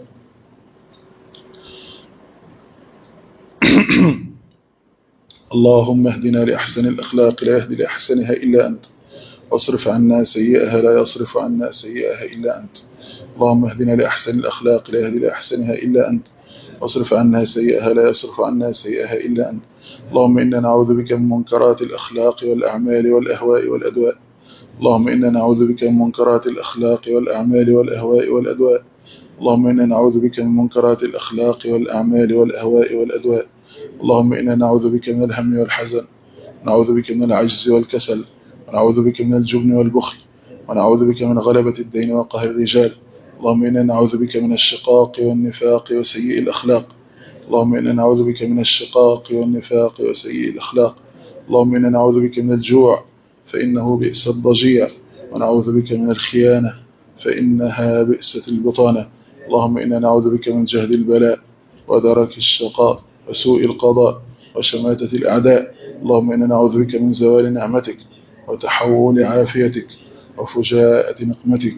اللهم اهدنا لأحسن الأخلاق لا يهدي لأحسنها إلا أنت، واصرف عنا سيئها لا يصرف عنا سيئها إلا أنت. اللهم اهدنا لأحسن الأخلاق لا يهدي لأحسنها إلا أنت، واصرف عنا سيئها لا يصرف عنا سيئها إلا أنت. اللهم إنا نعوذ بك من منكرات الأخلاق والأعمال والأهواء والأدواء، اللهم إنا نعوذ بك من منكرات الأخلاق والأعمال والأهواء والأدواء، اللهم إنا نعوذ بك من منكرات الأخلاق والأعمال والأهواء والأدواء. اللهم إنا نعوذ بك من الهم والحزن، ونعوذ بك من العجز والكسل، ونعوذ بك من الجبن والبخل، ونعوذ بك من غلبة الدين وقهر الرجال. اللهم إنا نعوذ بك من الشقاق والنفاق وسيء الأخلاق، اللهم إنا نعوذ بك من الشقاق والنفاق وسيء الأخلاق. اللهم إنا نعوذ بك من الجوع فإنه بئس الضجيع، ونعوذ بك من الخيانة فإنها بئست البطانة. اللهم إنا نعوذ بك من جهد البلاء ودرك الشقاء وسوء القضاء وشماتة الأعداء. اللهم إنا نعوذ بك من زوال نعمتك وتحول عافيتك وفجاءة نقمتك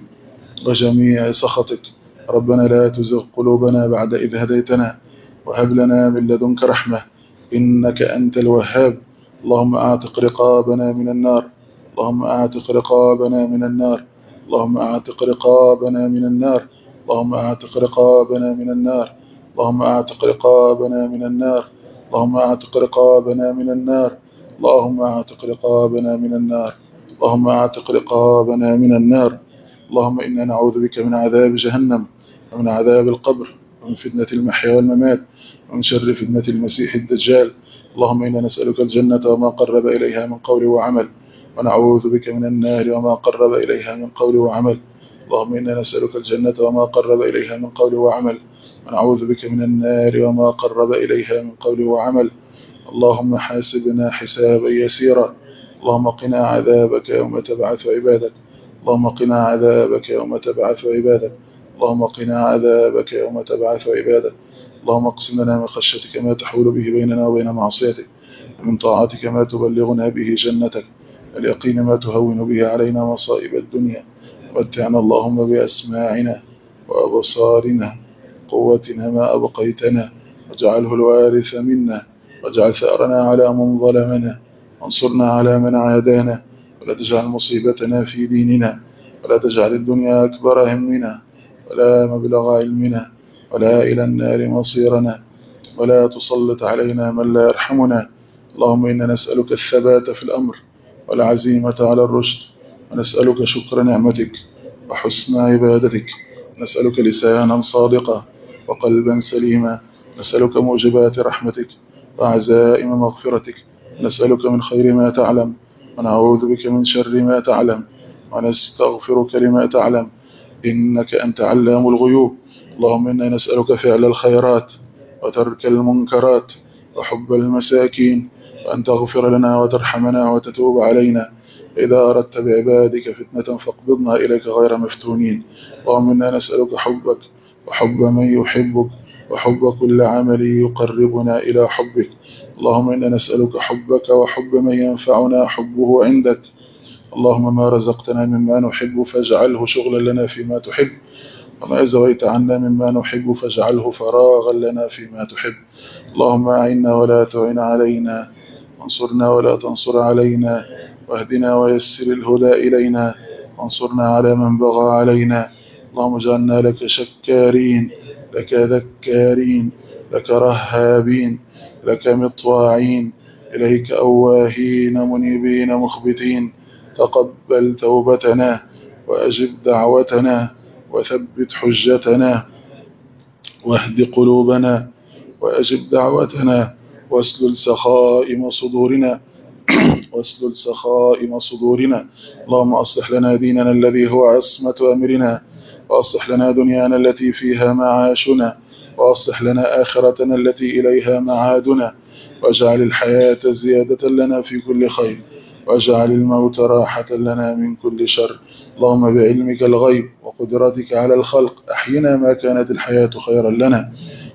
وجميع سخطك. ربنا لا تزغ قلوبنا بعد إذ هديتنا وهب لنا من لدنك رحمة إنك أنت الوهاب. اللهم أعتق رقابنا من النار. اللهم أعتق رقابنا من النار. اللهم أعتق رقابنا من النار. اللهم أعتق رقابنا من النار. اللهم أعتق رقابنا من النار. اللهم أعتق رقابنا من النار. اللهم أعتق رقابنا من النار. اللهم أعتق رقابنا من النار. اللهم إنا نعوذ بك من عذاب جهنم ومن عذاب القبر ومن فتنة المحيا والممات ومن شر فتنة المسيح الدجال. اللهم إنا نسألك الجنة وما قرب إليها من قول وعمل ونعوذ بك من النار وما قرب إليها من قول وعمل. اللهم إنا نسألك الجنة وما قرب إليها من قول وعمل ونعوذ بك من النار وما قرب إليها من قول وعمل. اللهم حاسبنا حسابا يسيرا. اللهم قنا عذابك يوم تبعث عبادك. اللهم قنا عذابك يوم تبعث عبادك. اللهم قنا عذابك يوم تبعث عبادك. اللهم اقسم لنا من خشيتك ما تحول به بيننا وبين معصيتك ومن طاعتك ما تبلغنا به جنتك اليقين ما تهون به علينا مصائب الدنيا. متعنا اللهم بأسماعنا وأبصارنا قوتنا ما أبقيتنا واجعله الوارث منا واجعل ثأرنا على من ظلمنا وانصرنا على من عادانا ولا تجعل مصيبتنا في ديننا ولا تجعل الدنيا أكبر همنا ولا مبلغ علمنا ولا إلى النار مصيرنا ولا تسلط علينا من لا يرحمنا. اللهم إنا نسألك الثبات في الأمر والعزيمة على الرشد ونسألك شكر نعمتك وحسن عبادتك. نسألك لسانا صادقا وقلبا سليما. نسألك موجبات رحمتك وعزائم مغفرتك. نسألك من خير ما تعلم ونعوذ بك من شر ما تعلم ونستغفرك لما تعلم إنك أنت علام الغيوب. اللهم إنا نسألك فعل الخيرات وترك المنكرات وحب المساكين وأن تغفر لنا وترحمنا وتتوب علينا. إذا أردت بعبادك فتنة فاقبضنا إليك غير مفتونين. اللهم إنا نسألك حبك وحب من يحبك وحب كل عمل يقربنا إلى حبك. اللهم إنا نسألك حبك وحب من ينفعنا حبه عندك. اللهم ما رزقتنا مما نحب فاجعله شغلا لنا فيما تحب وما زويت عنا مما نحب فاجعله فراغا لنا فيما تحب. اللهم أعنا ولا تعن علينا وانصرنا ولا تنصر علينا واهدنا ويسر الهدى إلينا وانصرنا على من بغى علينا. اللهم اجعلنا لك شكارين لك ذكارين لك رهابين لك مطواعين إليك أواهين منيبين مخبتين. تقبل توبتنا وأجب دعوتنا وثبت حجتنا واهد قلوبنا وأجب دعوتنا واسلل سخائم صدورنا واسلل سخائم صدورنا. اللهم أصلح لنا ديننا الذي هو عصمة أمرنا وأصلح لنا دنيانا التي فيها معاشنا وأصلح لنا آخرتنا التي إليها معادنا واجعل الحياة زيادة لنا في كل خير واجعل الموت راحة لنا من كل شر. اللهم بعلمك الغيب وقدرتك على الخلق أحينا ما كانت الحياة خيرا لنا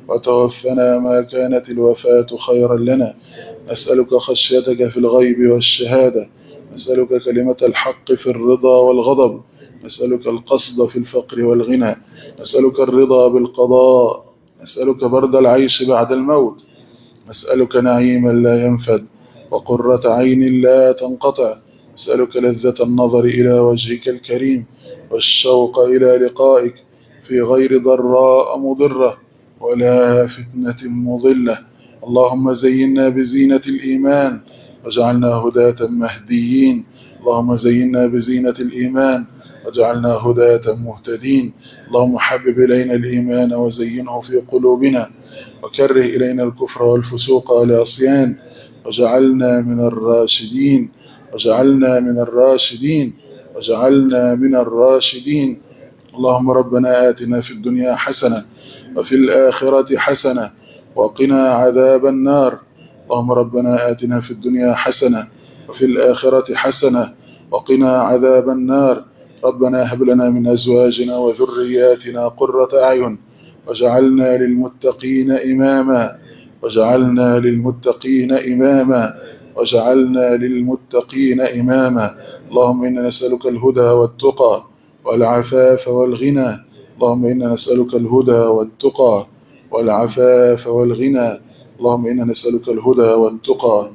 وتوفنا ما كانت الوفاة خيرا لنا. نسألك خشيتك في الغيب والشهادة. نسألك كلمة الحق في الرضا والغضب. نسألك القصد في الفقر والغنى. نسألك الرضا بالقضاء. نسألك برد العيش بعد الموت. نسألك نعيما لا ينفد وقرة عين لا تنقطع. نسألك لذة النظر إلى وجهك الكريم والشوق إلى لقائك في غير ضراء مضرة ولا فتنة مضلة. اللهم زينا بزينة الإيمان وجعلنا هداة مهديين. اللهم زينا بزينة الإيمان وجعلنا هداة مهتدين. اللهم حبب إلينا الإيمان وزينه في قلوبنا وكره إلينا الكفر والفسوق والعصيان وجعلنا من الراشدين وجعلنا من الراشدين وجعلنا من الراشدين. اللهم ربنا آتنا في الدنيا حسنة وفي الآخرة حسنة وقنا عذاب النار. اللهم ربنا آتنا في الدنيا حسنة وفي الآخرة حسنة وقنا عذاب النار. ربنا هب لنا من أزواجنا وذرياتنا قرة أعين وجعلنا للمتقين إماما وجعلنا للمتقين إماما وجعلنا للمتقين إماما. اللهم إنا نسألك الهدى والتقى والعفاف والغنى. اللهم إنا نسألك الهدى والتقى والعفاف والغنى. اللهم إنا نسألك الهدى والتقى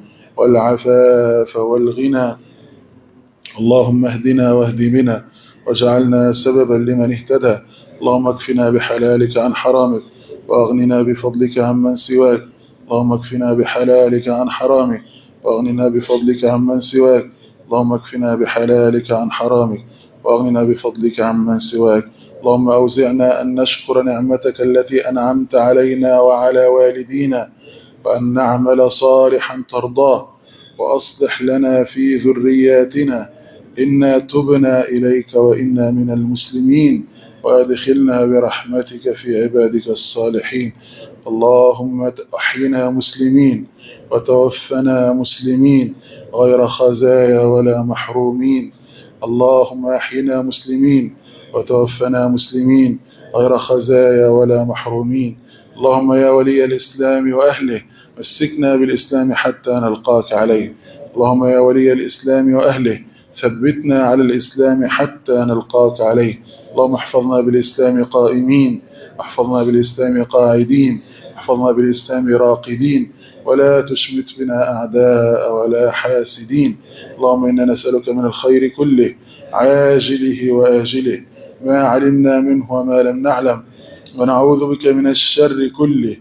والعفاف والغنى. اللهم اهدنا واهد بنا واجعلنا سببا لمن اهتدى. اللهم اكفنا بحلالك عن حرامك واغننا بفضلك عمن سواك. اللهم اكفنا بحلالك عن حرامك واغننا بفضلك عمن سواك. اللهم اكفنا بحلالك عن حرامك واغننا بفضلك عمن سواك. اللهم أوزعنا أن نشكر نعمتك التي أنعمت علينا وعلى والدينا وأن نعمل صالحا ترضاه وأصلح لنا في ذرياتنا إنا تبنا إليك وإنا من المسلمين وأدخلنا برحمتك في عبادك الصالحين. اللهم أحينا مسلمين وتوفنا مسلمين غير خزايا ولا محرومين. اللهم أحينا مسلمين وتوفنا مسلمين غير خزايا ولا محرومين. اللهم يا ولي الإسلام وأهله مسكنا بالإسلام حتى نلقاك عليه. اللهم يا ولي الإسلام وأهله ثبتنا على الإسلام حتى نلقاك عليه. اللهم احفظنا بالإسلام قائمين احفظنا بالإسلام قاعدين احفظنا بالإسلام راقدين ولا تشمت بنا أعداء ولا حاسدين. اللهم إنا نسألك من الخير كله عاجله وآجله ما علمنا منه وما لم نعلم ونعوذ بك من الشر كله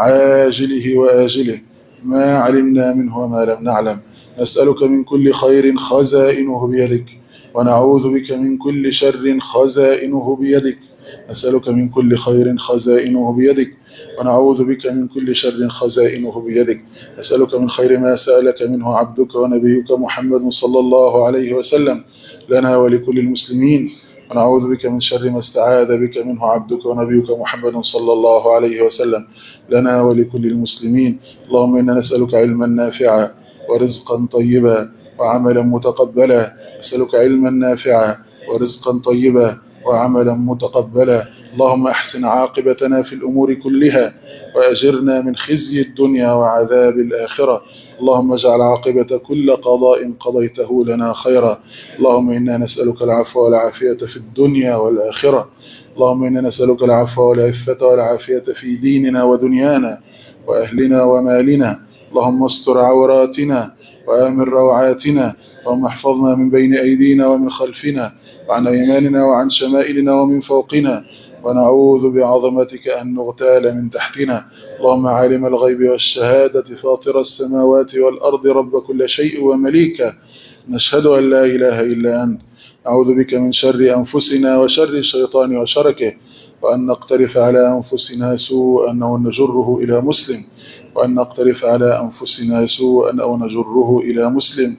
عاجله وآجله ما علمنا منه وما لم نعلم. نسألك من كل خير خزائنه بيدك ونعوذ بك من كل شر خزائنه بيدك. نسألك من كل خير خزائنه بيدك ونعوذ بك من كل شر خزائنه بيدك. نسألك من خير ما سألك منه عبدك ونبيك محمد صلى الله عليه وسلم لنا ولكل المسلمين ونعوذ بك من شر ما استعاذ بك منه عبدك ونبيك محمد صلى الله عليه وسلم لنا ولكل المسلمين. اللهم إنا نسألك علما نافعا ورزقا طيبا وعملا متقبلا. نسألك علما نافعا ورزقا طيبا وعملا متقبلا. اللهم أحسن عاقبتنا في الأمور كلها وأجرنا من خزي الدنيا وعذاب الآخرة. اللهم اجعل عاقبة كل قضاء قضيته لنا خيرا. اللهم إنا نسألك العفو والعافية في الدنيا والآخرة. اللهم إنا نسألك العفو والعفة والعافية في ديننا ودنيانا وأهلنا ومالنا. اللهم استر عوراتنا وآمن روعاتنا. اللهم احفظنا من بين أيدينا ومن خلفنا وعن أيماننا وعن شمائلنا ومن فوقنا ونعوذ بعظمتك أن نغتال من تحتنا. اللهم عالم الغيب والشهادة فاطر السماوات والأرض رب كل شيء ومليكه نشهد أن لا إله إلا أنت. نعوذ بك من شر أنفسنا وشر الشيطان وشركه وأن نقترف على أنفسنا سوءا أو نجره إلى مسلم وأن نقترف على أنفسنا سوءا أو نجره إلى مسلم.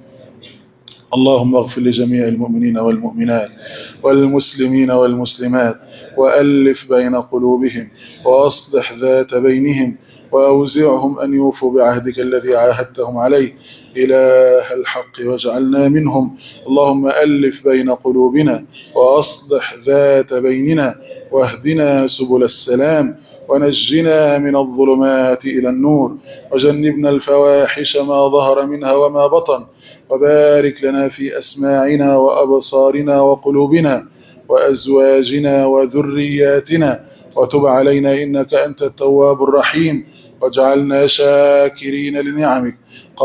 اللهم اغفر لجميع المؤمنين والمؤمنات والمسلمين والمسلمات وألف بين قلوبهم وأصلح ذات بينهم وأوزعهم أن يوفوا بعهدك الذي عاهدتهم عليه إله الحق واجعلنا منهم. اللهم ألف بين قلوبنا وأصلح ذات بيننا واهدنا سبل السلام ونجنا من الظلمات إلى النور وجنبنا الفواحش ما ظهر منها وما بطن وبارك لنا في أسماعنا وأبصارنا وقلوبنا وأزواجنا وذرياتنا وتب علينا إنك أنت التواب الرحيم واجعلنا شاكرين لنعمك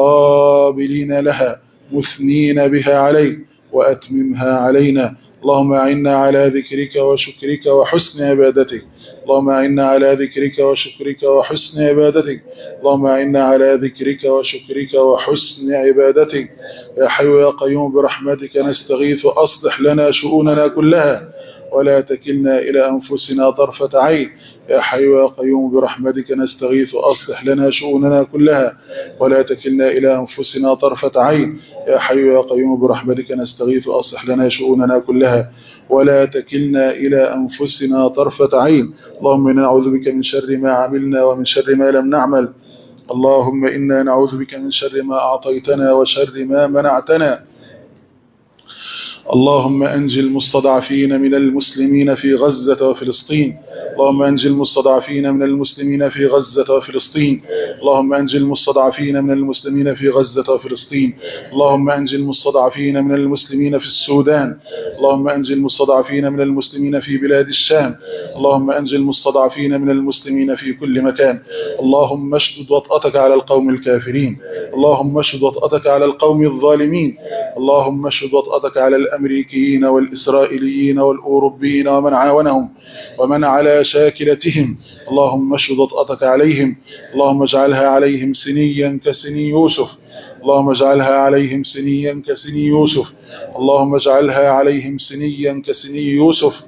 قابلين لها مثنين بها عليك وأتممها علينا. اللهم أعنا على ذكرك وشكرك وحسن عبادتك. اللهم أعنا على ذكرك وشكرك وحسن عبادتك. اللهم أعنا على ذكرك وشكرك وحسن عبادتك. يا حي يا قيوم برحمتك نستغيث أصلح لنا شؤوننا كلها ولا تكلنا إلى أنفسنا طرفة عين. يا حي يا قيوم برحمتك نستغيث أصلح لنا شؤوننا كلها ولا تكلنا إلى أنفسنا طرفة عين. يا حي يا قيوم برحمتك نستغيث أصلح لنا شؤوننا كلها ولا تكلنا إلى أنفسنا طرفة عين. اللهم إنا نعوذ بك من شر ما عملنا ومن شر ما لم نعمل. اللهم إنا نعوذ بك من شر ما أعطيتنا وشر ما منعتنا. اللهم أنجِ المستضعفين من المسلمين في غزة وفلسطين. اللهم أنجِ المستضعفين من المسلمين في غزة وفلسطين. اللهم أنجِ المستضعفين من المسلمين في غزة وفلسطين. اللهم أنجِ المستضعفين من المسلمين في السودان. اللهم أنجِ المستضعفين من المسلمين في بلاد الشام. اللهم أنجِ المستضعفين من المسلمين في كل مكان. اللهم اشدد وطأتك على القوم الكافرين. اللهم اشدد وطأتك على القوم الظالمين. اللهم اشدد وطأتك على الأمريكيين والإسرائيليين والأوروبيين ومن عاونهم ومن على شاكلتهم. اللهم اشدد وطأتك عليهم. اللهم اجعلها عليهم سنيا كسني يوسف. اللهم اجعلها عليهم سنيا كسني يوسف. اللهم اجعلها عليهم سنيا كسني يوسف.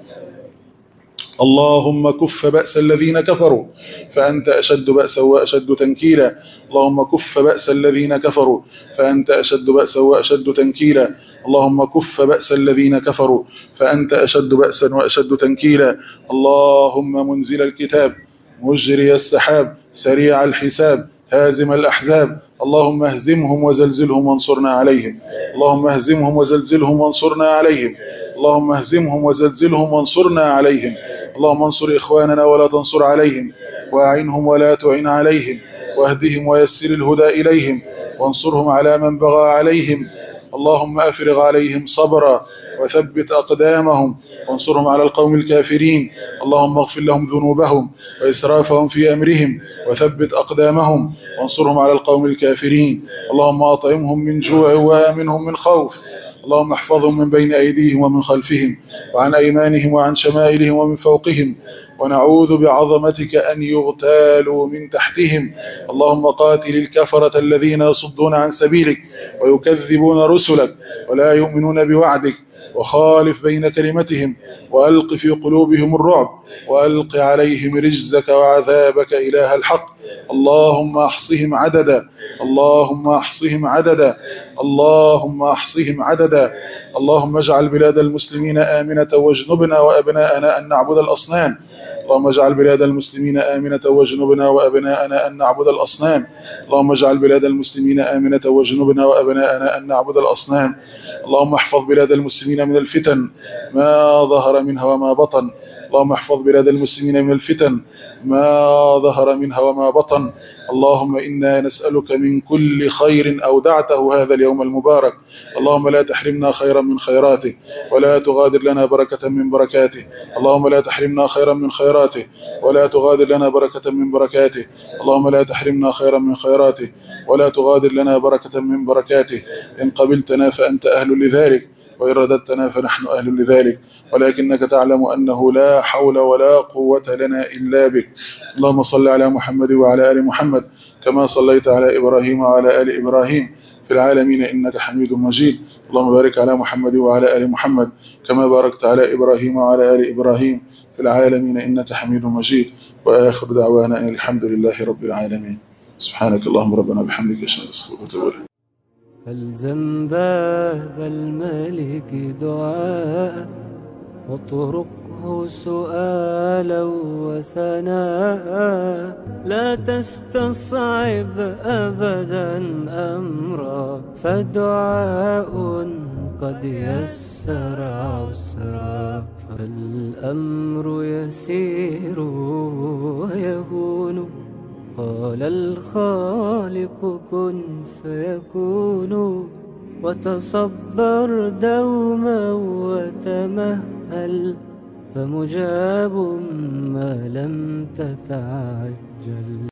اللهم كف بأس الذين كفروا فأنت أشد بأسا وأشد تنكيلا. اللهم كف بأس الذين كفروا فأنت أشد بأسا وأشد تنكيلا. اللهم كف بأس الذين كفروا فأنت أشد بأسا وأشد تنكيلا. اللهم منزل الكتاب مجري السحاب سريع الحساب هازم الأحزاب. اللهم اهزمهم وزلزلهم وانصرنا عليهم. اللهم اهزمهم وزلزلهم وانصرنا عليهم. اللهم اهزمهم وزلزلهم وانصرنا عليهم. اللهم انصر إخواننا ولا تنصر عليهم، وأعنهم ولا تعن عليهم، واهدهم ويسر الهدى إليهم، وانصرهم على من بغى عليهم. اللهم أفرغ عليهم صبرا وثبت أقدامهم وانصرهم على القوم الكافرين. اللهم اغفر لهم ذنوبهم وإسرافهم في أمرهم وثبت أقدامهم وانصرهم على القوم الكافرين. اللهم أطعمهم من جوع وآمنهم من خوف. اللهم احفظهم من بين أيديهم ومن خلفهم وعن أيمانهم وعن شمائلهم ومن فوقهم. ونعوذ بعظمتك أن يغتالوا من تحتهم. اللهم قاتل الكفرة الذين يصدون عن سبيلك ويكذبون رسلك ولا يؤمنون بوعدك، وخالف بين كلمتهم وألق في قلوبهم الرعب، وألق عليهم رجزك وعذابك إله الحق. اللهم أحصهم عددا. اللهم أحصهم عددا. اللهم أحصهم عددا. اللهم اجعل بلاد المسلمين آمنة واجنبنا وأبناءنا أن نعبد الأصنام. اللهم اجعل بلاد المسلمين آمنة واجنبنا وأبناءنا أن نعبد الأصنام. اللهم اجعل بلاد المسلمين آمنة واجنبنا وأبناءنا أن نعبد الأصنام. اللهم احفظ بلاد المسلمين من الفتن ما ظهر منها وما بطن. اللهم احفظ بلاد المسلمين من الفتن ما ظهر منها وما بطن. اللهم إنا نسألك من كل خير أودعته هذا اليوم المبارك. اللهم لا تحرمنا خيرا من خيراته ولا تغادر لنا بركة من بركاته. اللهم لا تحرمنا خيرا من خيراته ولا تغادر لنا بركة من بركاته. اللهم لا تحرمنا خيرا من خيراته ولا تغادر لنا بركة من بركاته. إن قبلتنا فأنت أهل لذلك، وإن رددتنا فنحن أهل لذلك، ولكنك تعلم أنه لا حول ولا قوة لنا إلا بك. اللهم صل على محمد وعلى آل محمد كما صليت على إبراهيم وعلى آل إبراهيم في العالمين إنك حميد مجيد. اللهم بارك على محمد وعلى آل محمد كما باركت على إبراهيم وعلى آل إبراهيم في العالمين إنك حميد مجيد. وآخر دعوانا أن الحمد لله رب العالمين. سبحانك اللهم ربنا بحمدك أشهد أن لا إله إلا أنت. فالزم باب الملك دعاء واطرقه سؤالا وثناء. لا تستصعب أبدا أمرا فدعاء قد يسر عسرا. فالأمر يسير ويهون قال الخالق كن فيكون. وتصبر دوما وتمهل فمجاب ما لم تتعجل.